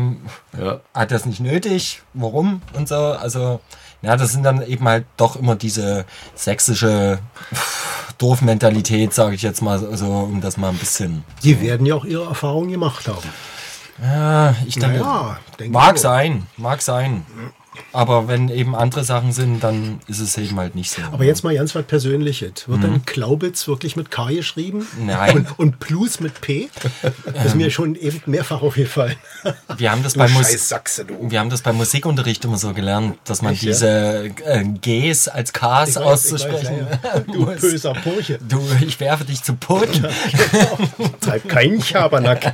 Speaker 2: hat das nicht nötig? Warum? Und so, also ja, das sind dann eben halt doch immer diese sächsische Dorfmentalität, sage ich jetzt mal, so, um das mal ein bisschen...
Speaker 1: Die werden ja auch ihre Erfahrungen gemacht haben.
Speaker 2: Ja, ich denke, mag sein. Aber wenn eben andere Sachen sind, dann ist es eben halt nicht so.
Speaker 1: Aber jetzt mal ganz was Persönliches. Wird dann Glaubitz wirklich mit K geschrieben?
Speaker 2: Nein.
Speaker 1: Und Plus mit P? Das ist mir schon eben mehrfach aufgefallen.
Speaker 2: Wir haben das beim Musikunterricht immer so gelernt, dass man diese Gs als Ks auszusprechen
Speaker 1: Du böser Purche.
Speaker 2: Ich werfe dich zu Boden.
Speaker 1: Genau. Treib keinen Schabernack.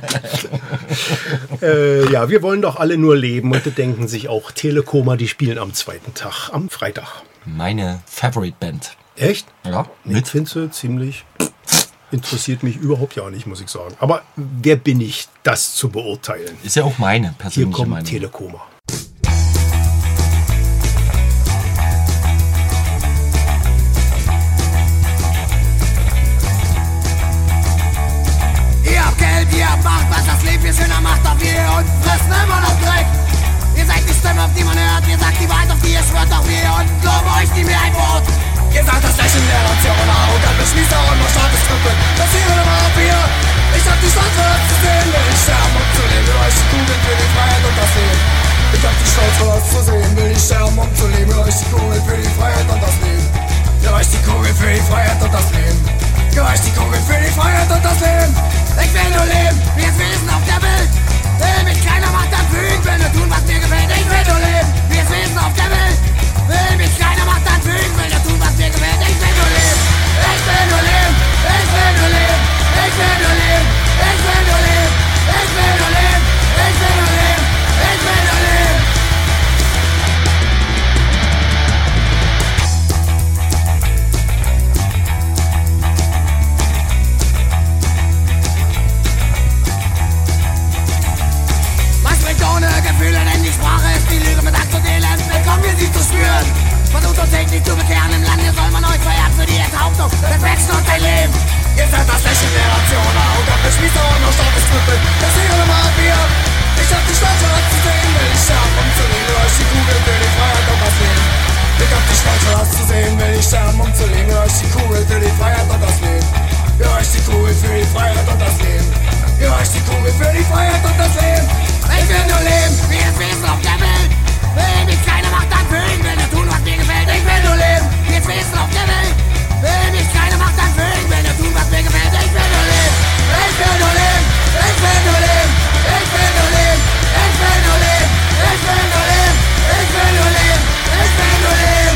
Speaker 1: Ja, wir wollen doch alle nur leben und denken sich auch Telekoma, die spielen am zweiten Tag, am Freitag.
Speaker 2: Meine Favorite Band.
Speaker 1: Echt?
Speaker 2: Ja.
Speaker 1: Mit Finze ziemlich. Interessiert mich überhaupt ja nicht, muss ich sagen. Aber wer bin ich, das zu beurteilen?
Speaker 2: Ist ja auch meine persönliche
Speaker 1: Hier kommt
Speaker 2: Meinung.
Speaker 1: Telekoma.
Speaker 5: Ihr habt Geld, ihr habt Macht, was das Leben hier schöner macht, doch wir hier unten fressen immer noch Dreck. Ihr seid die Stimme, auf die man hört, ihr sagt die Wahrheit, auf die ihr schwört, doch wir hier unten glauben euch nie mehr ein Wort. Ihr sagt das Lächeln der Nation und dann beschließt auch immer starkes Trippeln. Das hier immer auf hier. Ich hab die Chance, was zu sehen, will ich sterben, um zu leben. Für euch die Kugel für die Freiheit und das Leben. Ich hab die Chance, was zu sehen, will ich sterben, um zu leben. Für euch die Kugel für die Freiheit und das Leben. Für euch die Kugel für die Freiheit und das Leben. Für euch die Kugel für die Freiheit und das Leben. Ich will nur leben, wie es Wesen auf der Welt. Will mich keiner Macht anfügen, will nur tun, was mir gefällt. Ich will nur leben, wie es Wesen auf der Welt. Will mich keiner Macht anfügen, will nur tun, was mir gefällt. Ich will nur leben, ich will nur leben, ich will nur leben, ich will nur leben, ich will nur leben, ich will nur leben, ich will nur leben, ich will nur leben. Was bringt ohne Gefühle, denn die Sprache ist die Lüge mit
Speaker 7: Generation und dann beschließt er auch noch starkes Trippel. Das Ihre mal Bier. Ich hab die Stolze was zu sehen, will ich sterben, um zu leben. Euch die Kugel für die Freiheit und das Leben. Ich hab die Stolze was zu sehen, will ich sterben, um zu leben. Euch die Kugel für die Freiheit und das Leben. Ihr euch die Kugel für die Freiheit und das Leben. Ihr euch die Kugel für die Freiheit und das Leben. Ich will nur leben, wie das Wesen auf der Welt. Will mich keine Macht anfühlen, will nur tun, was mir gefällt. Ich will nur leben, wie das Wesen auf der Welt. Will mich keine Macht anfühlen, will nur tun, was mir gefällt. Ich will nur leben, ich will nur leben, ich will nur leben, ich will nur leben, ich will nur leben, ich will nur leben, ich will nur leben, ich will nur leben.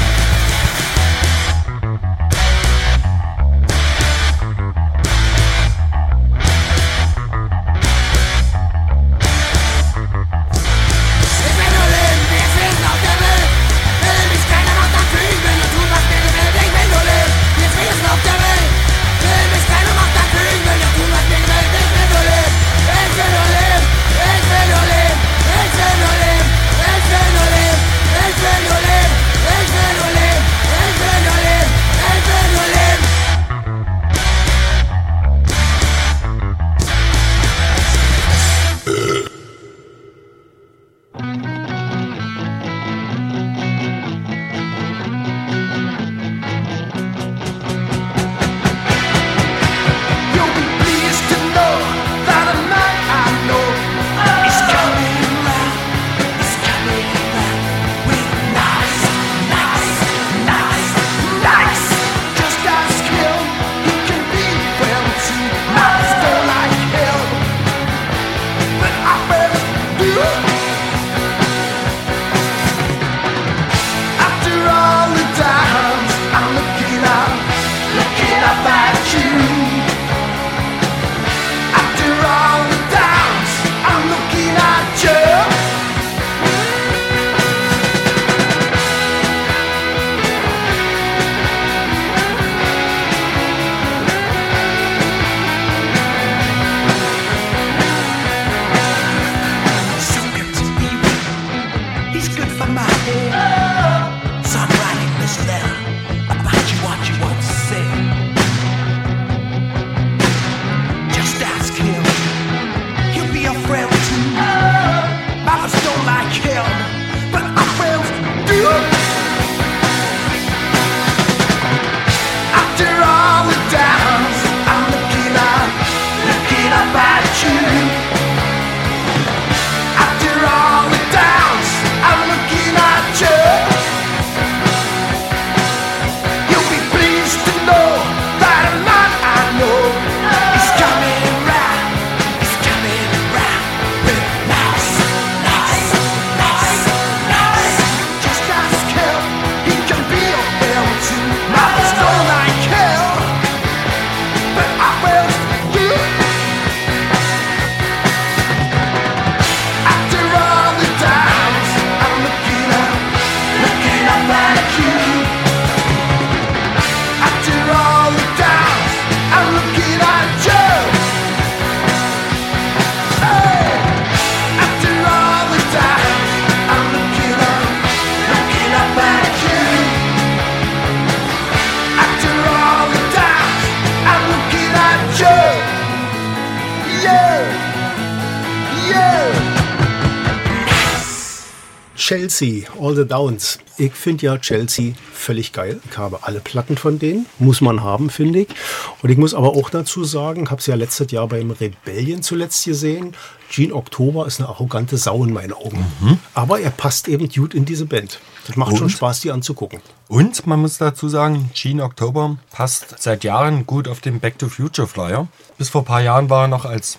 Speaker 1: Chelsea, All the Downs. Ich finde ja Chelsea völlig geil. Ich habe alle Platten von denen. Muss man haben, finde ich. Und ich muss aber auch dazu sagen, habe es ja letztes Jahr beim Rebellion zuletzt gesehen. Gene Oktober ist eine arrogante Sau in meinen Augen. Aber er passt eben gut in diese Band. Das macht schon Spaß, die anzugucken.
Speaker 2: Und man muss dazu sagen, Gene Oktober passt seit Jahren gut auf den Back to Future Flyer. Bis vor ein paar Jahren war er noch als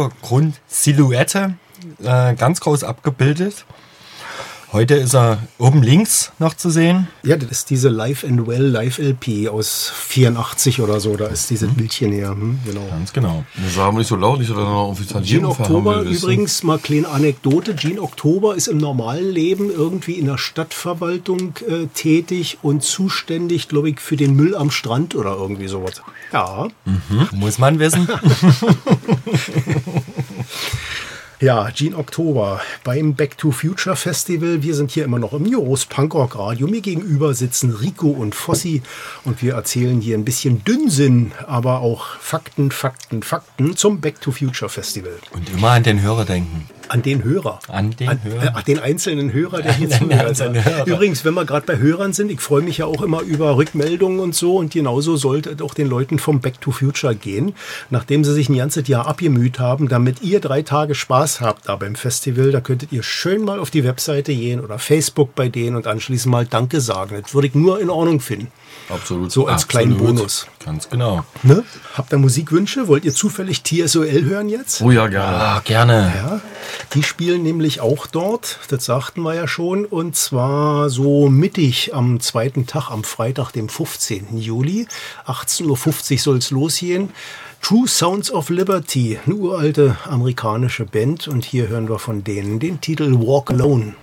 Speaker 2: Hintergrund-Silhouette ganz groß abgebildet. Heute ist er oben links noch zu sehen.
Speaker 1: Ja, das ist diese Live and Well Live LP aus 84 oder so. Da ist dieses Bildchen her. Genau.
Speaker 2: Ganz genau.
Speaker 3: Das sagen wir nicht so laut, nicht, oder noch irgendwie
Speaker 1: Gene Oktober übrigens, mal kleine Anekdote. Gene Oktober ist im normalen Leben irgendwie in der Stadtverwaltung tätig und zuständig, glaube ich, für den Müll am Strand oder irgendwie sowas. Ja.
Speaker 2: Muss man wissen.
Speaker 1: Ja, Gene Oktober beim Back to Future Festival. Wir sind hier immer noch im News Punkrock Radio. Mir gegenüber sitzen Rico und Fossi und wir erzählen hier ein bisschen Dünnsinn, aber auch Fakten zum Back to Future Festival.
Speaker 2: Und immer an den Hörer denken.
Speaker 1: An den Hörer. Den einzelnen Hörer, der hier zuhört. Übrigens, wenn wir gerade bei Hörern sind, ich freue mich ja auch immer über Rückmeldungen und so. Und genauso sollte es auch den Leuten vom Back to Future gehen. Nachdem sie sich ein ganzes Jahr abgemüht haben, damit ihr 3 Tage Spaß habt da beim Festival, da könntet ihr schön mal auf die Webseite gehen oder Facebook bei denen und anschließend mal Danke sagen. Das würde ich nur in Ordnung finden.
Speaker 3: Absolut.
Speaker 1: So als kleinen Bonus.
Speaker 2: Ganz genau.
Speaker 1: Ne? Habt ihr Musikwünsche? Wollt ihr zufällig TSOL hören jetzt?
Speaker 3: Oh ja, gerne.
Speaker 2: Ah, gerne.
Speaker 1: Ja, die spielen nämlich auch dort, das sagten wir ja schon, und zwar so mittig am zweiten Tag, am Freitag, dem 15. Juli. 18.50 Uhr soll es losgehen. True Sounds of Liberty, eine uralte amerikanische Band, und hier hören wir von denen den Titel Walk Alone.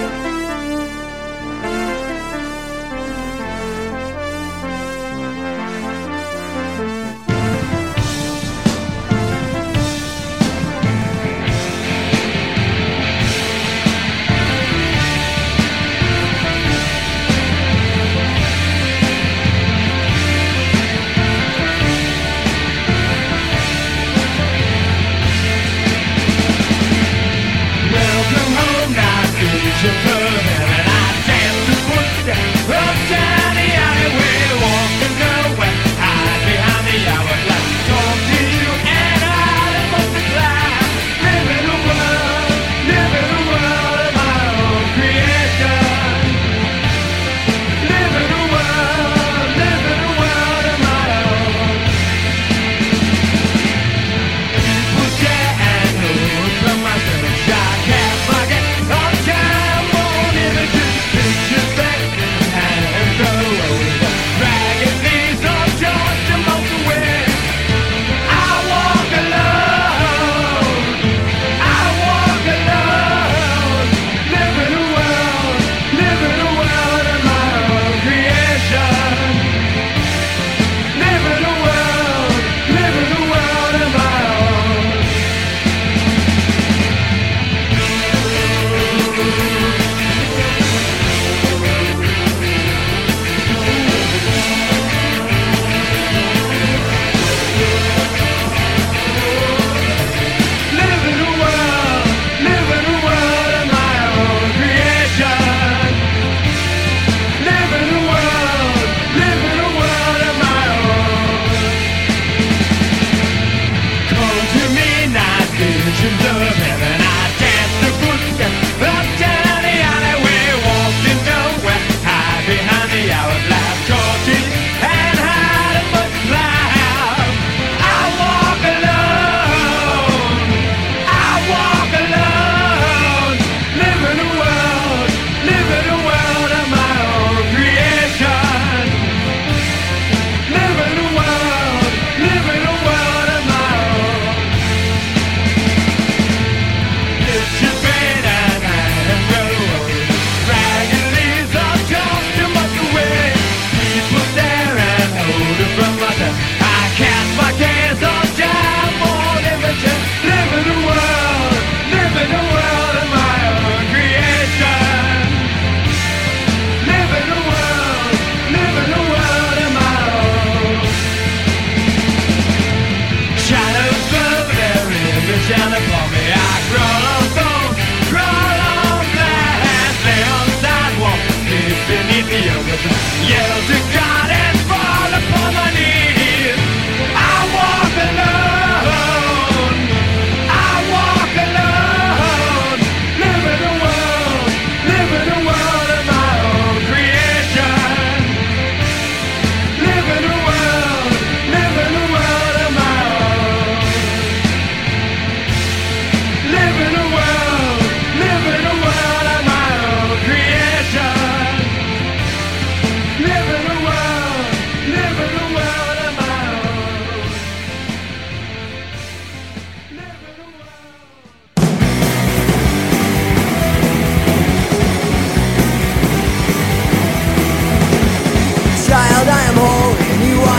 Speaker 6: Welcome home now.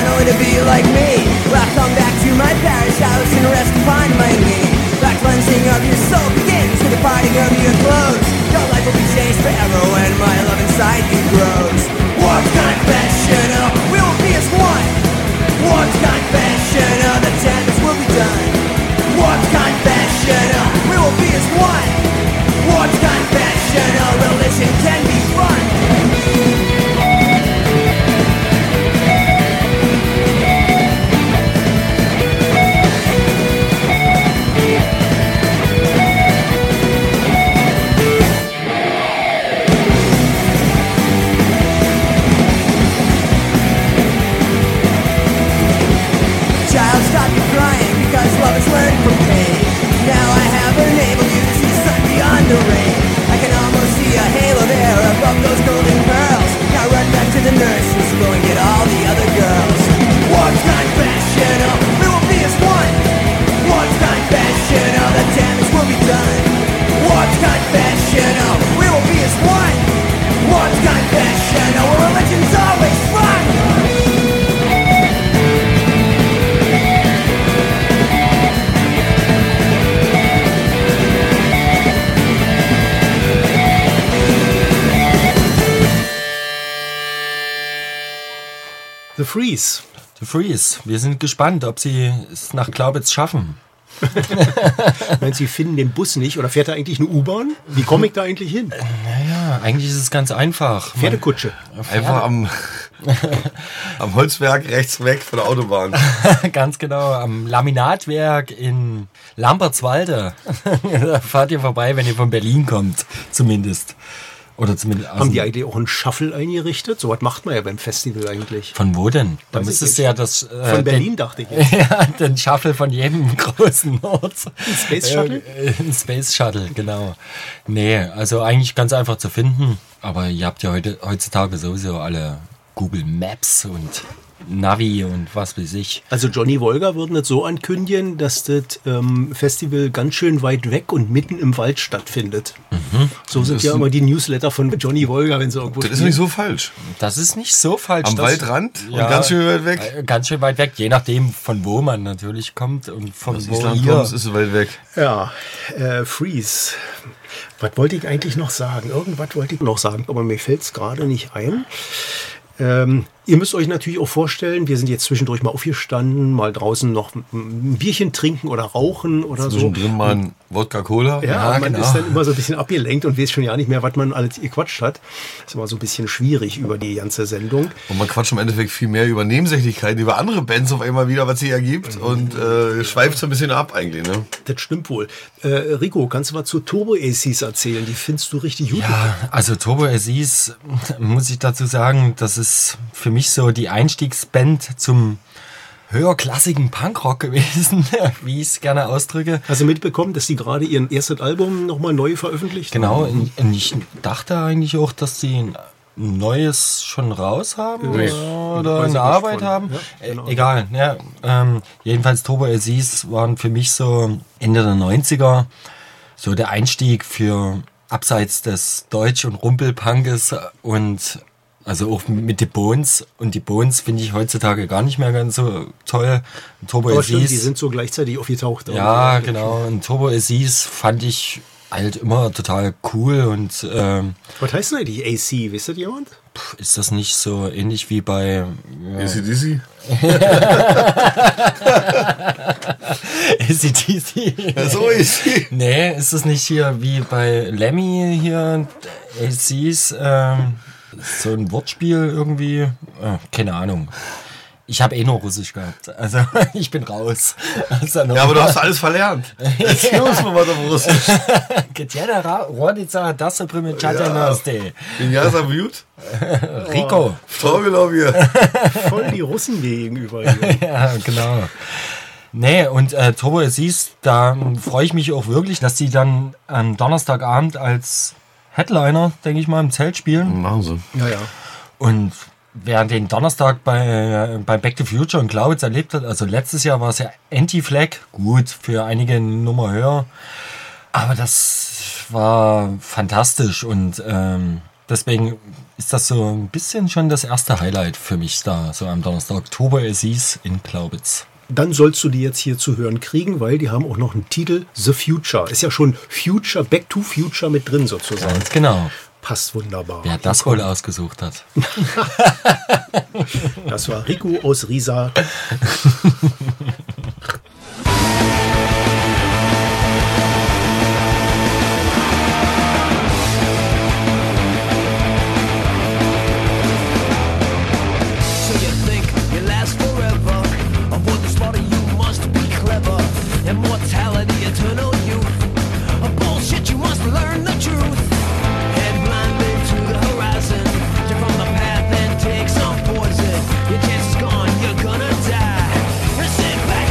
Speaker 5: like me. Well, I come back to my parish house and rest upon my knee. Like cleansing of your soul begins with the parting of your clothes. Your life will be changed forever when my love inside you grows. Warped confessional, we will be as one. Warped confessional, the damage will be done. Warped confessional, we will be as one. Warped confessional, religion can be fun. Child, stop your crying because love is learned from pain. Now I have enabled you to see the sun beyond the rain. I can almost see a halo there above those golden curls. Now run back to the nurses, go and get all the other girls. Warped confessional, we will be as one. Warped confessional, the damage will be done. Warped confessional, we will be as one. Warped confessional, where religion's always fun.
Speaker 1: The Freeze.
Speaker 2: The Freeze. Wir sind gespannt, ob sie es nach Glaubitz schaffen.
Speaker 1: Wenn Sie finden den Bus nicht, oder fährt da eigentlich eine U-Bahn? Wie komme ich da eigentlich hin?
Speaker 2: Naja, eigentlich ist es ganz einfach.
Speaker 1: Pferdekutsche.
Speaker 3: Einfach am Holzwerk rechts weg von der Autobahn.
Speaker 2: Ganz genau, am Laminatwerk in Lambertswalde. Da fahrt ihr vorbei, wenn ihr von Berlin kommt, zumindest. Oder zumindest.
Speaker 1: Haben die eigentlich auch einen Shuffle eingerichtet? So was macht man ja beim Festival eigentlich.
Speaker 2: Von wo denn? Da
Speaker 1: Weiß
Speaker 2: müsstest
Speaker 1: ich
Speaker 2: du ja das.
Speaker 1: Von Berlin dachte ich jetzt.
Speaker 2: Ja, den Shuffle von jedem großen Ort.
Speaker 1: Ein Space Shuttle?
Speaker 2: Ein Space Shuttle, genau. Nee, also eigentlich ganz einfach zu finden. Aber ihr habt ja heutzutage sowieso alle Google Maps und Navi und was weiß ich.
Speaker 1: Also Johnny Wolga würde nicht so ankündigen, dass das Festival ganz schön weit weg und mitten im Wald stattfindet. So sind ja immer die Newsletter von Johnny Wolga, wenn sie irgendwo
Speaker 3: Das ist nicht so falsch.
Speaker 2: Das ist nicht so falsch.
Speaker 3: Am
Speaker 2: das,
Speaker 3: Waldrand
Speaker 2: ja,
Speaker 3: und ganz schön weit weg.
Speaker 2: Ganz schön weit weg, je nachdem, von wo man natürlich kommt und von
Speaker 3: Aus
Speaker 2: wo
Speaker 3: Island
Speaker 2: ihr.
Speaker 3: kommst, ist es weit weg.
Speaker 1: Ja, Freeze. Was wollte ich eigentlich noch sagen? Irgendwas wollte ich noch sagen, aber mir fällt es gerade nicht ein. Ihr müsst euch natürlich auch vorstellen, wir sind jetzt zwischendurch mal aufgestanden, mal draußen noch ein Bierchen trinken oder rauchen oder so.
Speaker 3: Zwischendrin mal ein Wodka-Cola.
Speaker 1: Ja, man
Speaker 2: genau.
Speaker 1: ist dann immer so ein bisschen abgelenkt und weiß schon ja nicht mehr, was man alles gequatscht hat. Das ist immer so ein bisschen schwierig über die ganze Sendung.
Speaker 3: Und man quatscht im Endeffekt viel mehr über Nebensächlichkeiten, über andere Bands auf einmal wieder, was sie ergibt. Und schweift so ein bisschen ab eigentlich. Ne?
Speaker 1: Das stimmt wohl. Rico, kannst du was zu Turbo ACs erzählen? Die findest du richtig gut.
Speaker 2: Ja, also Turbo Aziz, muss ich dazu sagen, das ist für mich so die Einstiegsband zum höherklassigen Punkrock gewesen, wie ich es gerne ausdrücke.
Speaker 1: Hast du mitbekommen, dass die gerade ihr erstes Album nochmal neu veröffentlicht
Speaker 2: Genau,
Speaker 1: haben?
Speaker 2: und ich dachte eigentlich auch, dass die ein Neues schon raus haben
Speaker 1: Nee.
Speaker 2: oder
Speaker 1: Weiß ich
Speaker 2: in
Speaker 1: nicht
Speaker 2: Arbeit
Speaker 1: von.
Speaker 2: haben.
Speaker 1: Ja, genau.
Speaker 2: Egal, ja. Jedenfalls Turbo Aziz waren für mich so Ende der 90er so der Einstieg für abseits des Deutsch- und Rumpelpunkes und also auch mit den Bones. Und die Bones finde ich heutzutage gar nicht mehr ganz so toll. Turbo
Speaker 1: Aber stimmt, die
Speaker 2: Aziz,
Speaker 1: sind so gleichzeitig aufgetaucht.
Speaker 2: ja, genau. Und Turbo Aziz fand ich halt immer total cool und
Speaker 1: Was heißt denn eigentlich AC? Wisst das jemand?
Speaker 2: ist das nicht so ähnlich wie bei
Speaker 3: AC/DC?
Speaker 2: AC/DC?
Speaker 3: So ist sie.
Speaker 2: Nee, ist das nicht hier wie bei Lemmy hier, ACs, so ein Wortspiel irgendwie? Keine Ahnung. Ich habe nur Russisch gehabt. Also ich bin raus. Also,
Speaker 3: Ja, aber du hast alles verlernt. Erzähl uns mal was auf Russisch.
Speaker 2: Getiana Rodica, das Primichatanaste.
Speaker 3: Ja, Saviut.
Speaker 2: Rico.
Speaker 3: Torgelow
Speaker 1: Voll die Russen gegenüber. Hier.
Speaker 2: Ja, genau. Nee, und Turbo Aziz, da freue ich mich auch wirklich, dass die dann am Donnerstagabend als Headliner, denke ich mal, im Zelt spielen.
Speaker 3: Machen sie.
Speaker 1: Ja, ja.
Speaker 2: Und wer den Donnerstag bei Back to Future in Glaubitz erlebt hat, also letztes Jahr war es ja Anti-Flag, gut, für einige eine Nummer höher, aber das war fantastisch und deswegen ist das so ein bisschen schon das erste Highlight für mich da, so am Donnerstag. Turbo Aziz in Glaubitz.
Speaker 1: dann sollst du die jetzt hier zu hören kriegen, weil die haben auch noch einen Titel, The Future. Ist ja schon Future, Back to Future mit drin sozusagen.
Speaker 2: Ganz genau.
Speaker 1: Passt wunderbar.
Speaker 2: Wer das wohl ausgesucht hat.
Speaker 1: Das war Rico aus Riesa.
Speaker 4: Immortality, eternal youth. A bullshit, you must learn the truth. Head blinded to the horizon. You're from the path and take some poison. Your chance is gone, you're gonna die. Sit back.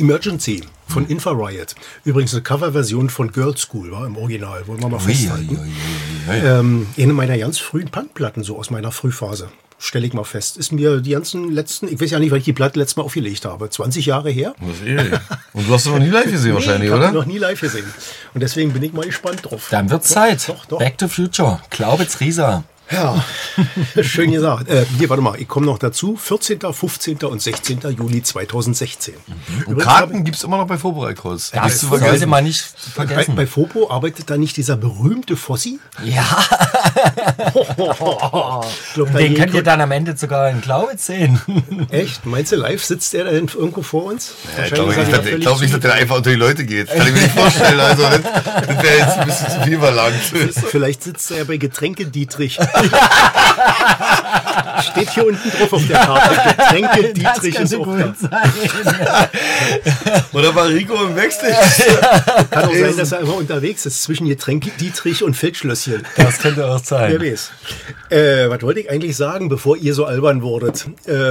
Speaker 1: Emergency von Infra-Riot. Übrigens eine Coverversion von Girl School, war im Original, wollen wir mal festhalten. Eine meiner ganz frühen Punkplatten, so aus meiner Frühphase. Stelle ich mal fest. Ist mir die ganzen letzten, ich weiß ja nicht, weil ich die Platte letztes Mal aufgelegt habe, 20 Jahre her.
Speaker 3: Und du hast sie noch nie live gesehen wahrscheinlich,
Speaker 1: ich
Speaker 3: oder?
Speaker 1: habe noch nie live gesehen. Und deswegen bin ich mal gespannt drauf.
Speaker 2: Dann wird Zeit.
Speaker 1: Doch.
Speaker 2: Back to Future. Glaubitz Rieser.
Speaker 1: Ja, schön gesagt. Hier, warte mal, ich komme noch dazu. 14., 15. und 16. Juli 2016.
Speaker 3: Und Karten gibt es immer noch bei Fobo Records.
Speaker 2: Das sollte man nicht vergessen.
Speaker 1: Bei Fopo arbeitet da nicht dieser berühmte Fossi?
Speaker 2: Ja.
Speaker 1: Ich glaub,
Speaker 2: Den könnt ihr dann am Ende sogar in Glaubitz sehen.
Speaker 1: Echt? Meinst du, live sitzt er denn irgendwo vor uns?
Speaker 3: Ja, ich glaube nicht, dass der einfach unter die Leute geht. Kann ich mir nicht vorstellen. Also, das wäre jetzt ein bisschen zu viel verlangt.
Speaker 1: Vielleicht sitzt er ja bei Getränke Dietrich. Steht hier unten drauf auf der Karte. Getränke Dietrich ist auch da.
Speaker 3: Oder bei Rico im Backstage.
Speaker 1: Kann auch sein, dass er immer unterwegs ist zwischen Getränke Dietrich und Feldschlösschen.
Speaker 2: Das könnte auch sein.
Speaker 1: Wer weiß. Was wollte ich eigentlich sagen, bevor ihr so albern wurdet?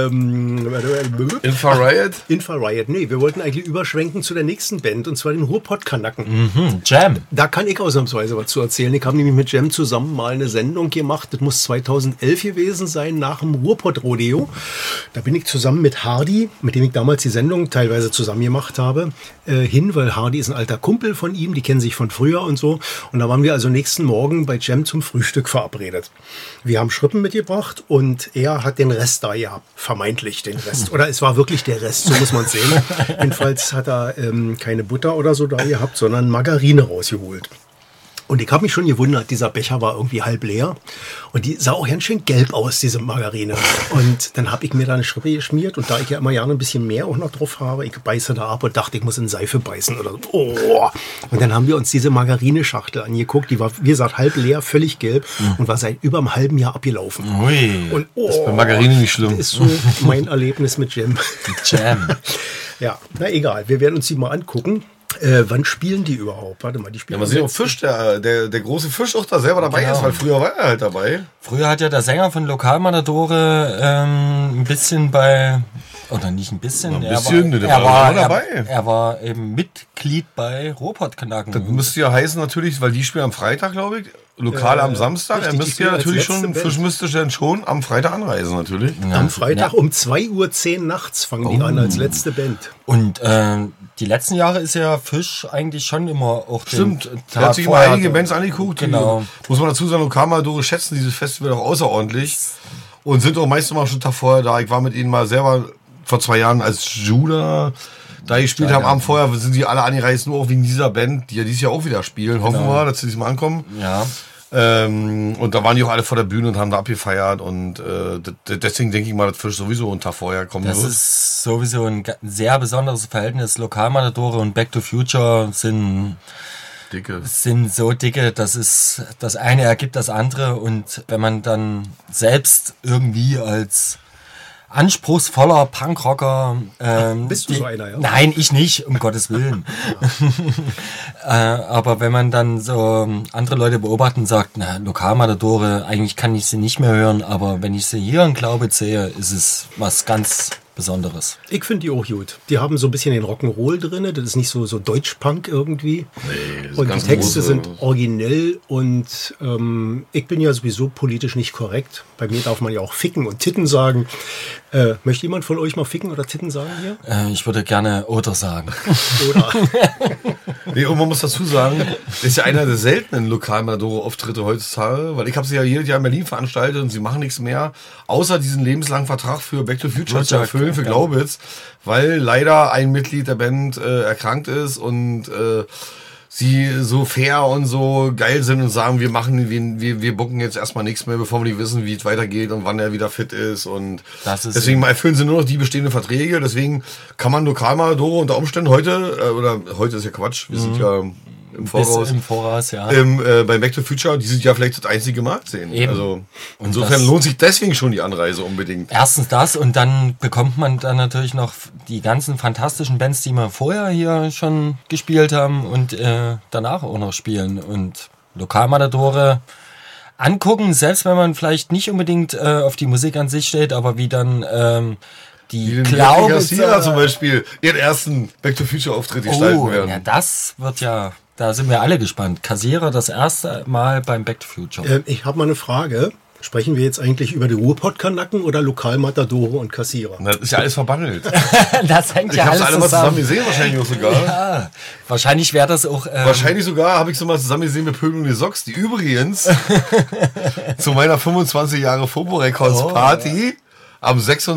Speaker 3: Infra-Riot?
Speaker 1: Infra-Riot. Nee, wir wollten eigentlich überschwenken zu der nächsten Band, und zwar den Ruhrpott-Kanaken.
Speaker 2: Jam.
Speaker 1: Da kann ich ausnahmsweise was zu erzählen. Ich habe nämlich mit Jam zusammen mal eine Sendung gemacht. Das muss 2011 gewesen sein, nach dem Ruhrpott-Rodeo. Da bin ich zusammen mit Hardy, mit dem ich damals die Sendung teilweise zusammen gemacht habe, hin, weil Hardy ist ein alter Kumpel von ihm, die kennen sich von früher und so. Und da waren wir also nächsten Morgen bei Jam zum Frühstück verabredet. Wir haben Schrippen mitgebracht und er hat den Rest da gehabt, vermeintlich den Rest. Oder es war wirklich der Rest, so muss man es sehen. Jedenfalls hat er keine Butter oder so da gehabt, sondern Margarine rausgeholt. Und ich habe mich schon gewundert, dieser Becher war irgendwie halb leer und die sah auch ganz schön gelb aus, diese Margarine. Und dann habe ich mir da eine Schrippe geschmiert und da ich ja immer gerne ein bisschen mehr auch noch drauf habe, ich beiße da ab und dachte, ich muss in Seife beißen oder so. Oh. Und dann haben wir uns diese Margarine-Schachtel angeguckt, die war, wie gesagt, halb leer, völlig gelb und war seit über einem halben Jahr abgelaufen.
Speaker 2: Ui.
Speaker 1: Und
Speaker 3: Das ist bei Margarine nicht schlimm.
Speaker 1: das ist so mein Erlebnis mit Jam.
Speaker 2: Jam.
Speaker 1: Ja, na egal, wir werden uns die mal angucken. Wann spielen die überhaupt? Warte mal, die spielen.
Speaker 3: Ja, man sieht auch Fisch, der große Fisch auch da selber dabei ist, weil früher war er halt dabei.
Speaker 2: Früher hat ja der Sänger von Lokalmatadore ein bisschen bei, oder nicht ein bisschen,
Speaker 3: der war immer dabei.
Speaker 2: Er war eben Mitglied bei Ruhrpott-Kanaken.
Speaker 3: Das müsste ja heißen natürlich, weil die spielen am Freitag, glaube ich. Lokal am Samstag.
Speaker 1: richtig,
Speaker 3: Er
Speaker 1: die
Speaker 3: müsste ja
Speaker 1: spielen als
Speaker 3: natürlich
Speaker 1: letzte
Speaker 3: schon,
Speaker 1: Band.
Speaker 3: Fisch müsste dann schon am Freitag anreisen, natürlich.
Speaker 1: Am Freitag um 2:10 Uhr nachts fangen die an als letzte Band.
Speaker 2: Und die letzten Jahre ist ja Fisch eigentlich schon immer auch
Speaker 3: Stimmt,
Speaker 2: den
Speaker 3: er hat sich immer
Speaker 2: vorher
Speaker 3: einige Bands angeguckt.
Speaker 2: Genau.
Speaker 3: Muss man dazu sagen, Lokalmatadore schätzen dieses Festival auch außerordentlich. Und sind auch meistens mal schon einen Tag vorher da. Ich war mit ihnen mal selber vor 2 Jahren als Judah da gespielt haben. Abend vorher sind die alle angereist, nur auch wegen dieser Band, die ja dieses Jahr auch wieder spielen. Hoffen wir, dass sie diesmal ankommen.
Speaker 2: Ja.
Speaker 3: Und da waren die auch alle vor der Bühne und haben da abgefeiert. Und deswegen denke ich mal, dass Fisch sowieso einen Tag vorher kommen
Speaker 2: Das
Speaker 3: wird.
Speaker 2: ist sowieso ein sehr besonderes Verhältnis. Lokalmatadore und Back to Future sind so dicke, das eine ergibt das andere. Und wenn man dann selbst irgendwie als anspruchsvoller Punkrocker.
Speaker 1: Bist du so einer, ja?
Speaker 2: Nein, ich nicht, um Gottes Willen. Aber wenn man dann so andere Leute beobachtet und sagt, na, Lokalmatadore, eigentlich kann ich sie nicht mehr hören, aber wenn ich sie hier in Glaubitz sehe, ist es was ganz Besonderes.
Speaker 1: Ich finde die auch gut. Die haben so ein bisschen den Rock'n'Roll drin. Das ist nicht so Deutsch-Punk irgendwie.
Speaker 3: Nee, das ist
Speaker 1: Und die
Speaker 3: ganz
Speaker 1: Texte
Speaker 3: große-
Speaker 1: sind originell und ich bin ja sowieso politisch nicht korrekt. Bei mir darf man ja auch ficken und Titten sagen. Möchte jemand von euch mal ficken oder Titten sagen hier?
Speaker 2: Ich würde gerne Oder sagen.
Speaker 1: Oder?
Speaker 3: Nee, und man muss dazu sagen, das ist ja einer der seltenen Lokalmatadore-Auftritte heutzutage, weil ich habe sie ja jedes Jahr in Berlin veranstaltet und sie machen nichts mehr, außer diesen lebenslangen Vertrag für Back to the Future zu erfüllen, für Glaubitz, weil leider ein Mitglied der Band erkrankt ist und sie so fair und so geil sind und sagen, wir bucken jetzt erstmal nichts mehr, bevor wir nicht wissen, wie es weitergeht und wann er wieder fit ist. Und
Speaker 2: Das ist
Speaker 3: deswegen erfüllen sie nur noch die bestehenden Verträge. Deswegen kann man Lokalmatadore unter Umständen heute, oder heute ist ja Quatsch, wir sind ja im Voraus.
Speaker 2: Im Voraus, ja.
Speaker 3: Bei Back to the Future, die sind ja vielleicht das einzige Mal sehen.
Speaker 2: Eben.
Speaker 3: Also
Speaker 2: Und
Speaker 3: insofern
Speaker 2: das-
Speaker 3: lohnt sich deswegen schon die Anreise unbedingt.
Speaker 2: Erstens das und dann bekommt man dann natürlich noch die ganzen fantastischen Bands, die wir vorher hier schon gespielt haben und danach auch noch spielen. Und Lokalmatadore angucken, selbst wenn man vielleicht nicht unbedingt auf die Musik an sich steht, aber wie dann die
Speaker 3: Wie
Speaker 2: glaube
Speaker 3: Garcia zum Beispiel ihren ersten Back to Future Auftritt gestalten werden.
Speaker 2: ja, das wird ja, da sind wir alle gespannt. Kassierer das erste Mal beim Back to Future.
Speaker 1: Ich habe mal eine Frage. Sprechen wir jetzt eigentlich über die Ruhrpott-Kanaken oder Lokalmatadore und Kassierer?
Speaker 3: Das ist ja alles verbandelt.
Speaker 2: Das hängt
Speaker 3: Ich
Speaker 2: ja
Speaker 3: habe es
Speaker 2: alles
Speaker 3: alle mal zusammen
Speaker 2: zusammen.
Speaker 3: gesehen, wahrscheinlich auch sogar.
Speaker 2: Ja, wahrscheinlich wäre das auch...
Speaker 3: Wahrscheinlich sogar habe ich so mal zusammen gesehen mit Pöbel und die Socks, die übrigens zu meiner 25 Jahre Fobo Records Party am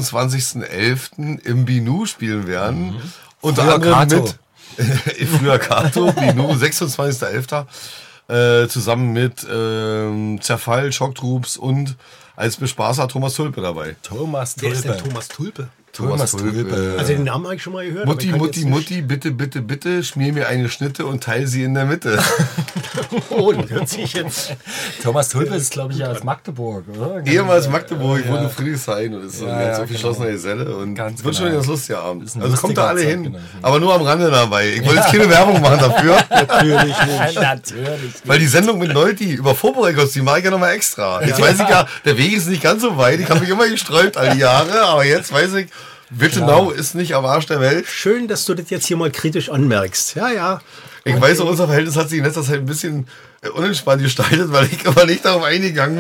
Speaker 3: 26.11. im Binu spielen werden. Unter
Speaker 2: Früher
Speaker 3: anderem
Speaker 2: Kato.
Speaker 3: mit früher Kato, Binu, 26.11. Zusammen mit Zerfall, Schocktroops und als Bespaßer Thomas Tulpe dabei.
Speaker 2: Thomas
Speaker 1: Wer ist denn
Speaker 2: Tulpe.
Speaker 1: Thomas Tulpe?
Speaker 2: Thomas Tulpe.
Speaker 1: Also den Namen habe ich schon mal gehört.
Speaker 3: Mutti,
Speaker 1: aber ich kann
Speaker 3: Mutti,
Speaker 1: jetzt nicht-
Speaker 3: Mutti, bitte, bitte, bitte, schmier mir eine Schnitte und teile sie in der Mitte.
Speaker 1: Oh, das hört sich jetzt...
Speaker 2: Thomas Tulpe ist, glaube ich, ja aus Magdeburg, oder?
Speaker 3: Ehemals Magdeburg, wohnt in Friedrichshain und ist so
Speaker 2: Ja,
Speaker 3: eine ganz
Speaker 2: ja,
Speaker 3: aufgeschlossene Geselle und
Speaker 2: Ganz
Speaker 3: wird schon
Speaker 2: genau.
Speaker 3: ein ganz lustiger Abend.
Speaker 2: Ist ein
Speaker 3: Also kommt da alle
Speaker 2: lustiger
Speaker 3: hin,
Speaker 2: Zeitgenossen.
Speaker 3: aber nur am Rande dabei. Ich wollte jetzt keine Werbung machen dafür,
Speaker 1: Natürlich nicht.
Speaker 2: Natürlich.
Speaker 3: weil die Sendung mit Nolti über Fobo Records, die mache ich ja nochmal extra. Jetzt weiß ich ja, der Weg ist nicht ganz so weit, ich habe mich immer gesträubt all die Jahre, aber jetzt weiß ich, Wittenau ist nicht am Arsch der Welt.
Speaker 1: Schön, dass du das jetzt hier mal kritisch anmerkst. Ja, ja.
Speaker 3: Ich weiß, unser Verhältnis hat sich in letzter Zeit ein bisschen unentspannt gestaltet, weil ich aber nicht darauf eingegangen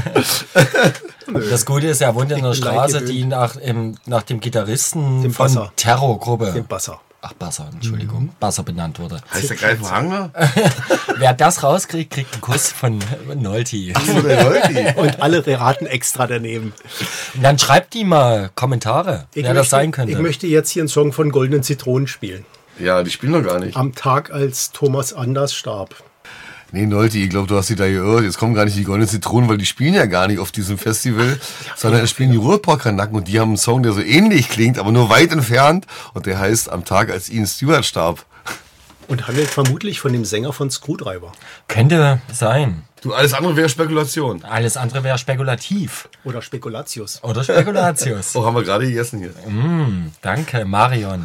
Speaker 3: bin.
Speaker 2: Das Gute ist, er wohnt in einer
Speaker 1: Ich bin
Speaker 2: Straße,
Speaker 1: leid
Speaker 2: die nach dem Gitarristen
Speaker 1: Dem
Speaker 2: von
Speaker 1: Basser.
Speaker 2: Terrorgruppe,
Speaker 1: Den Basser.
Speaker 2: ach Basser, Entschuldigung, Basser benannt wurde.
Speaker 3: Heißt der Greif Hangner?
Speaker 2: Wer das rauskriegt, kriegt einen Kuss von Nolti.
Speaker 3: So der Nolti.
Speaker 1: Und alle raten extra daneben.
Speaker 2: Und dann schreibt die mal Kommentare, wer das sein könnte.
Speaker 1: Ich möchte jetzt hier einen Song von Goldenen Zitronen spielen.
Speaker 3: Ja, die spielen doch gar nicht.
Speaker 1: Am Tag, als Thomas Anders starb.
Speaker 3: Nee, Nolti, ich glaube, du hast dich da geirrt. Jetzt kommen gar nicht die Goldenen Zitronen, weil die spielen ja gar nicht auf diesem Festival, sondern es spielen die Ruhrpott-Kanaken und die haben einen Song, der so ähnlich klingt, aber nur weit entfernt und der heißt Am Tag, als Ian Stewart starb.
Speaker 1: Und handelt vermutlich von dem Sänger von Screwdriver.
Speaker 2: Könnte sein.
Speaker 3: Du, alles andere wäre Spekulation.
Speaker 2: Alles andere wäre spekulativ.
Speaker 1: Oder Spekulatius.
Speaker 2: Oder Spekulatius.
Speaker 3: Oh, haben wir gerade gegessen hier.
Speaker 2: Danke, Marion.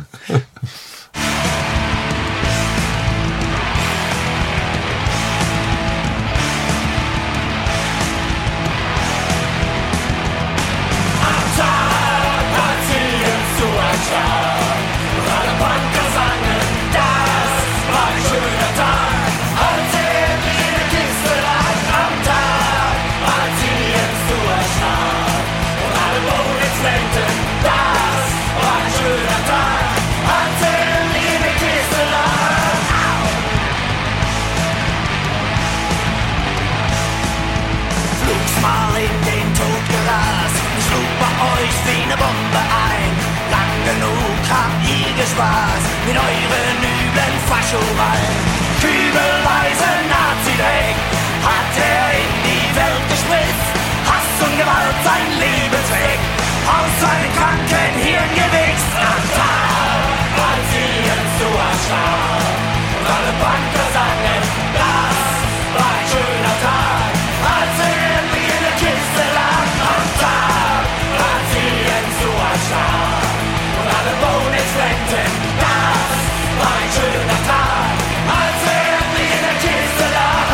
Speaker 6: Flug's mal in den Tod gerast, schlug bei euch wie ne Bombe ein. Lang genug habt ihr gespaßt mit euren üblen Faschoreien. Kübelweise Nazi-Dreck hat er in die Welt gespritzt. Hass und Gewalt sein Lebensweg, aus seinem kranken Hirn gewichst. Am Tag, als ihr zu erstarb und alle Banker sangen, das war ein schöner Tag. Als er in der Kiste lag am Tag, als ihr zu erstarb und alle Bohnen schwenkten, das war ein schöner Tag. Als er in der Kiste lag.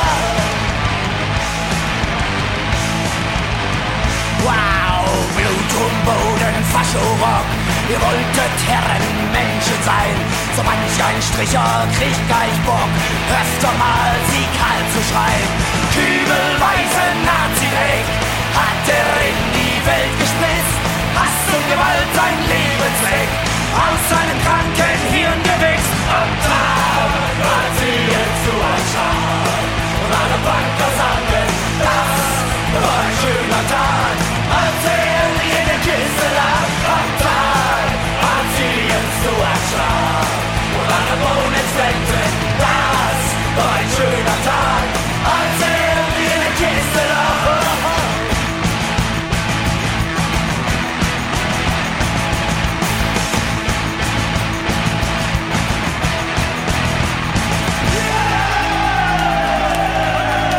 Speaker 6: Wow, Blut und Boden, Fascho-Rock, ihr wolltet Herren, Menschen sein. So manch ein Stricher kriegt gleich Bock, öfter mal sie kalt zu schreien. Kübelweise Nazi-Dreck hat er in die Welt gespritzt. Hass und Gewalt sein Lebensweg, aus seinem kranken Hirn gewichst. Am Tag, als ihr zu anschaut und alle Banker sangen, das war ein schöner Tag. Als er in der Kiste lag, am Tag, als ihr zu anschaut und alle Bohnen schwenkten, das war ein schöner Tag. Als er in der Kiste lag.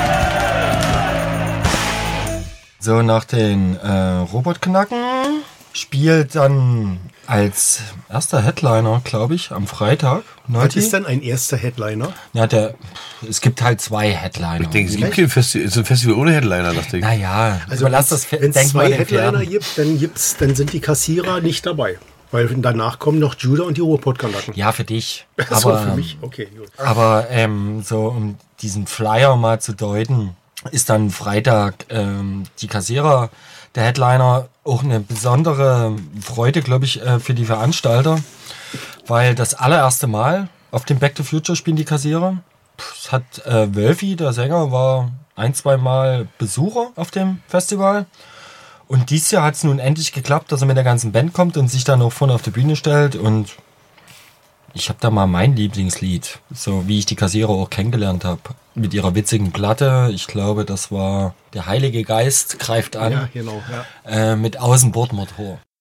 Speaker 2: So, nach den Robotknacken spielt dann als erster Headliner, glaube ich, am Freitag.
Speaker 1: Was ist denn ein erster Headliner?
Speaker 2: Ja, es gibt halt 2 Headliner.
Speaker 3: Ich denke, es gibt kein Festival, ist ein Festival ohne Headliner, dachte ich.
Speaker 2: Naja,
Speaker 1: Also
Speaker 2: überlass das
Speaker 1: wenn es
Speaker 2: denk mal
Speaker 1: 2
Speaker 2: den
Speaker 1: Headliner
Speaker 2: Pferden.
Speaker 1: gibt, dann sind die Kassierer nicht dabei. Weil danach kommen noch Judah und die Ruhrpott-Kanaken.
Speaker 2: Ja, für dich.
Speaker 1: So,
Speaker 2: Aber,
Speaker 1: für mich? Okay, gut.
Speaker 2: aber so um diesen Flyer mal zu deuten, ist dann Freitag die Kassierer, der Headliner, auch eine besondere Freude, glaube ich, für die Veranstalter, weil das allererste Mal auf dem Back to Future spielen die Kassierer. Es hat Wölfi, der Sänger, war 1-2 Mal Besucher auf dem Festival. Und dieses Jahr hat es nun endlich geklappt, dass er mit der ganzen Band kommt und sich dann auch vorne auf die Bühne stellt. Und ich habe da mal mein Lieblingslied, so wie ich die Kassierer auch kennengelernt habe, mit ihrer witzigen Platte. Ich glaube, das war Der Heilige Geist greift an,
Speaker 1: Ja, genau. Ja.
Speaker 2: mit Außenbordmotor.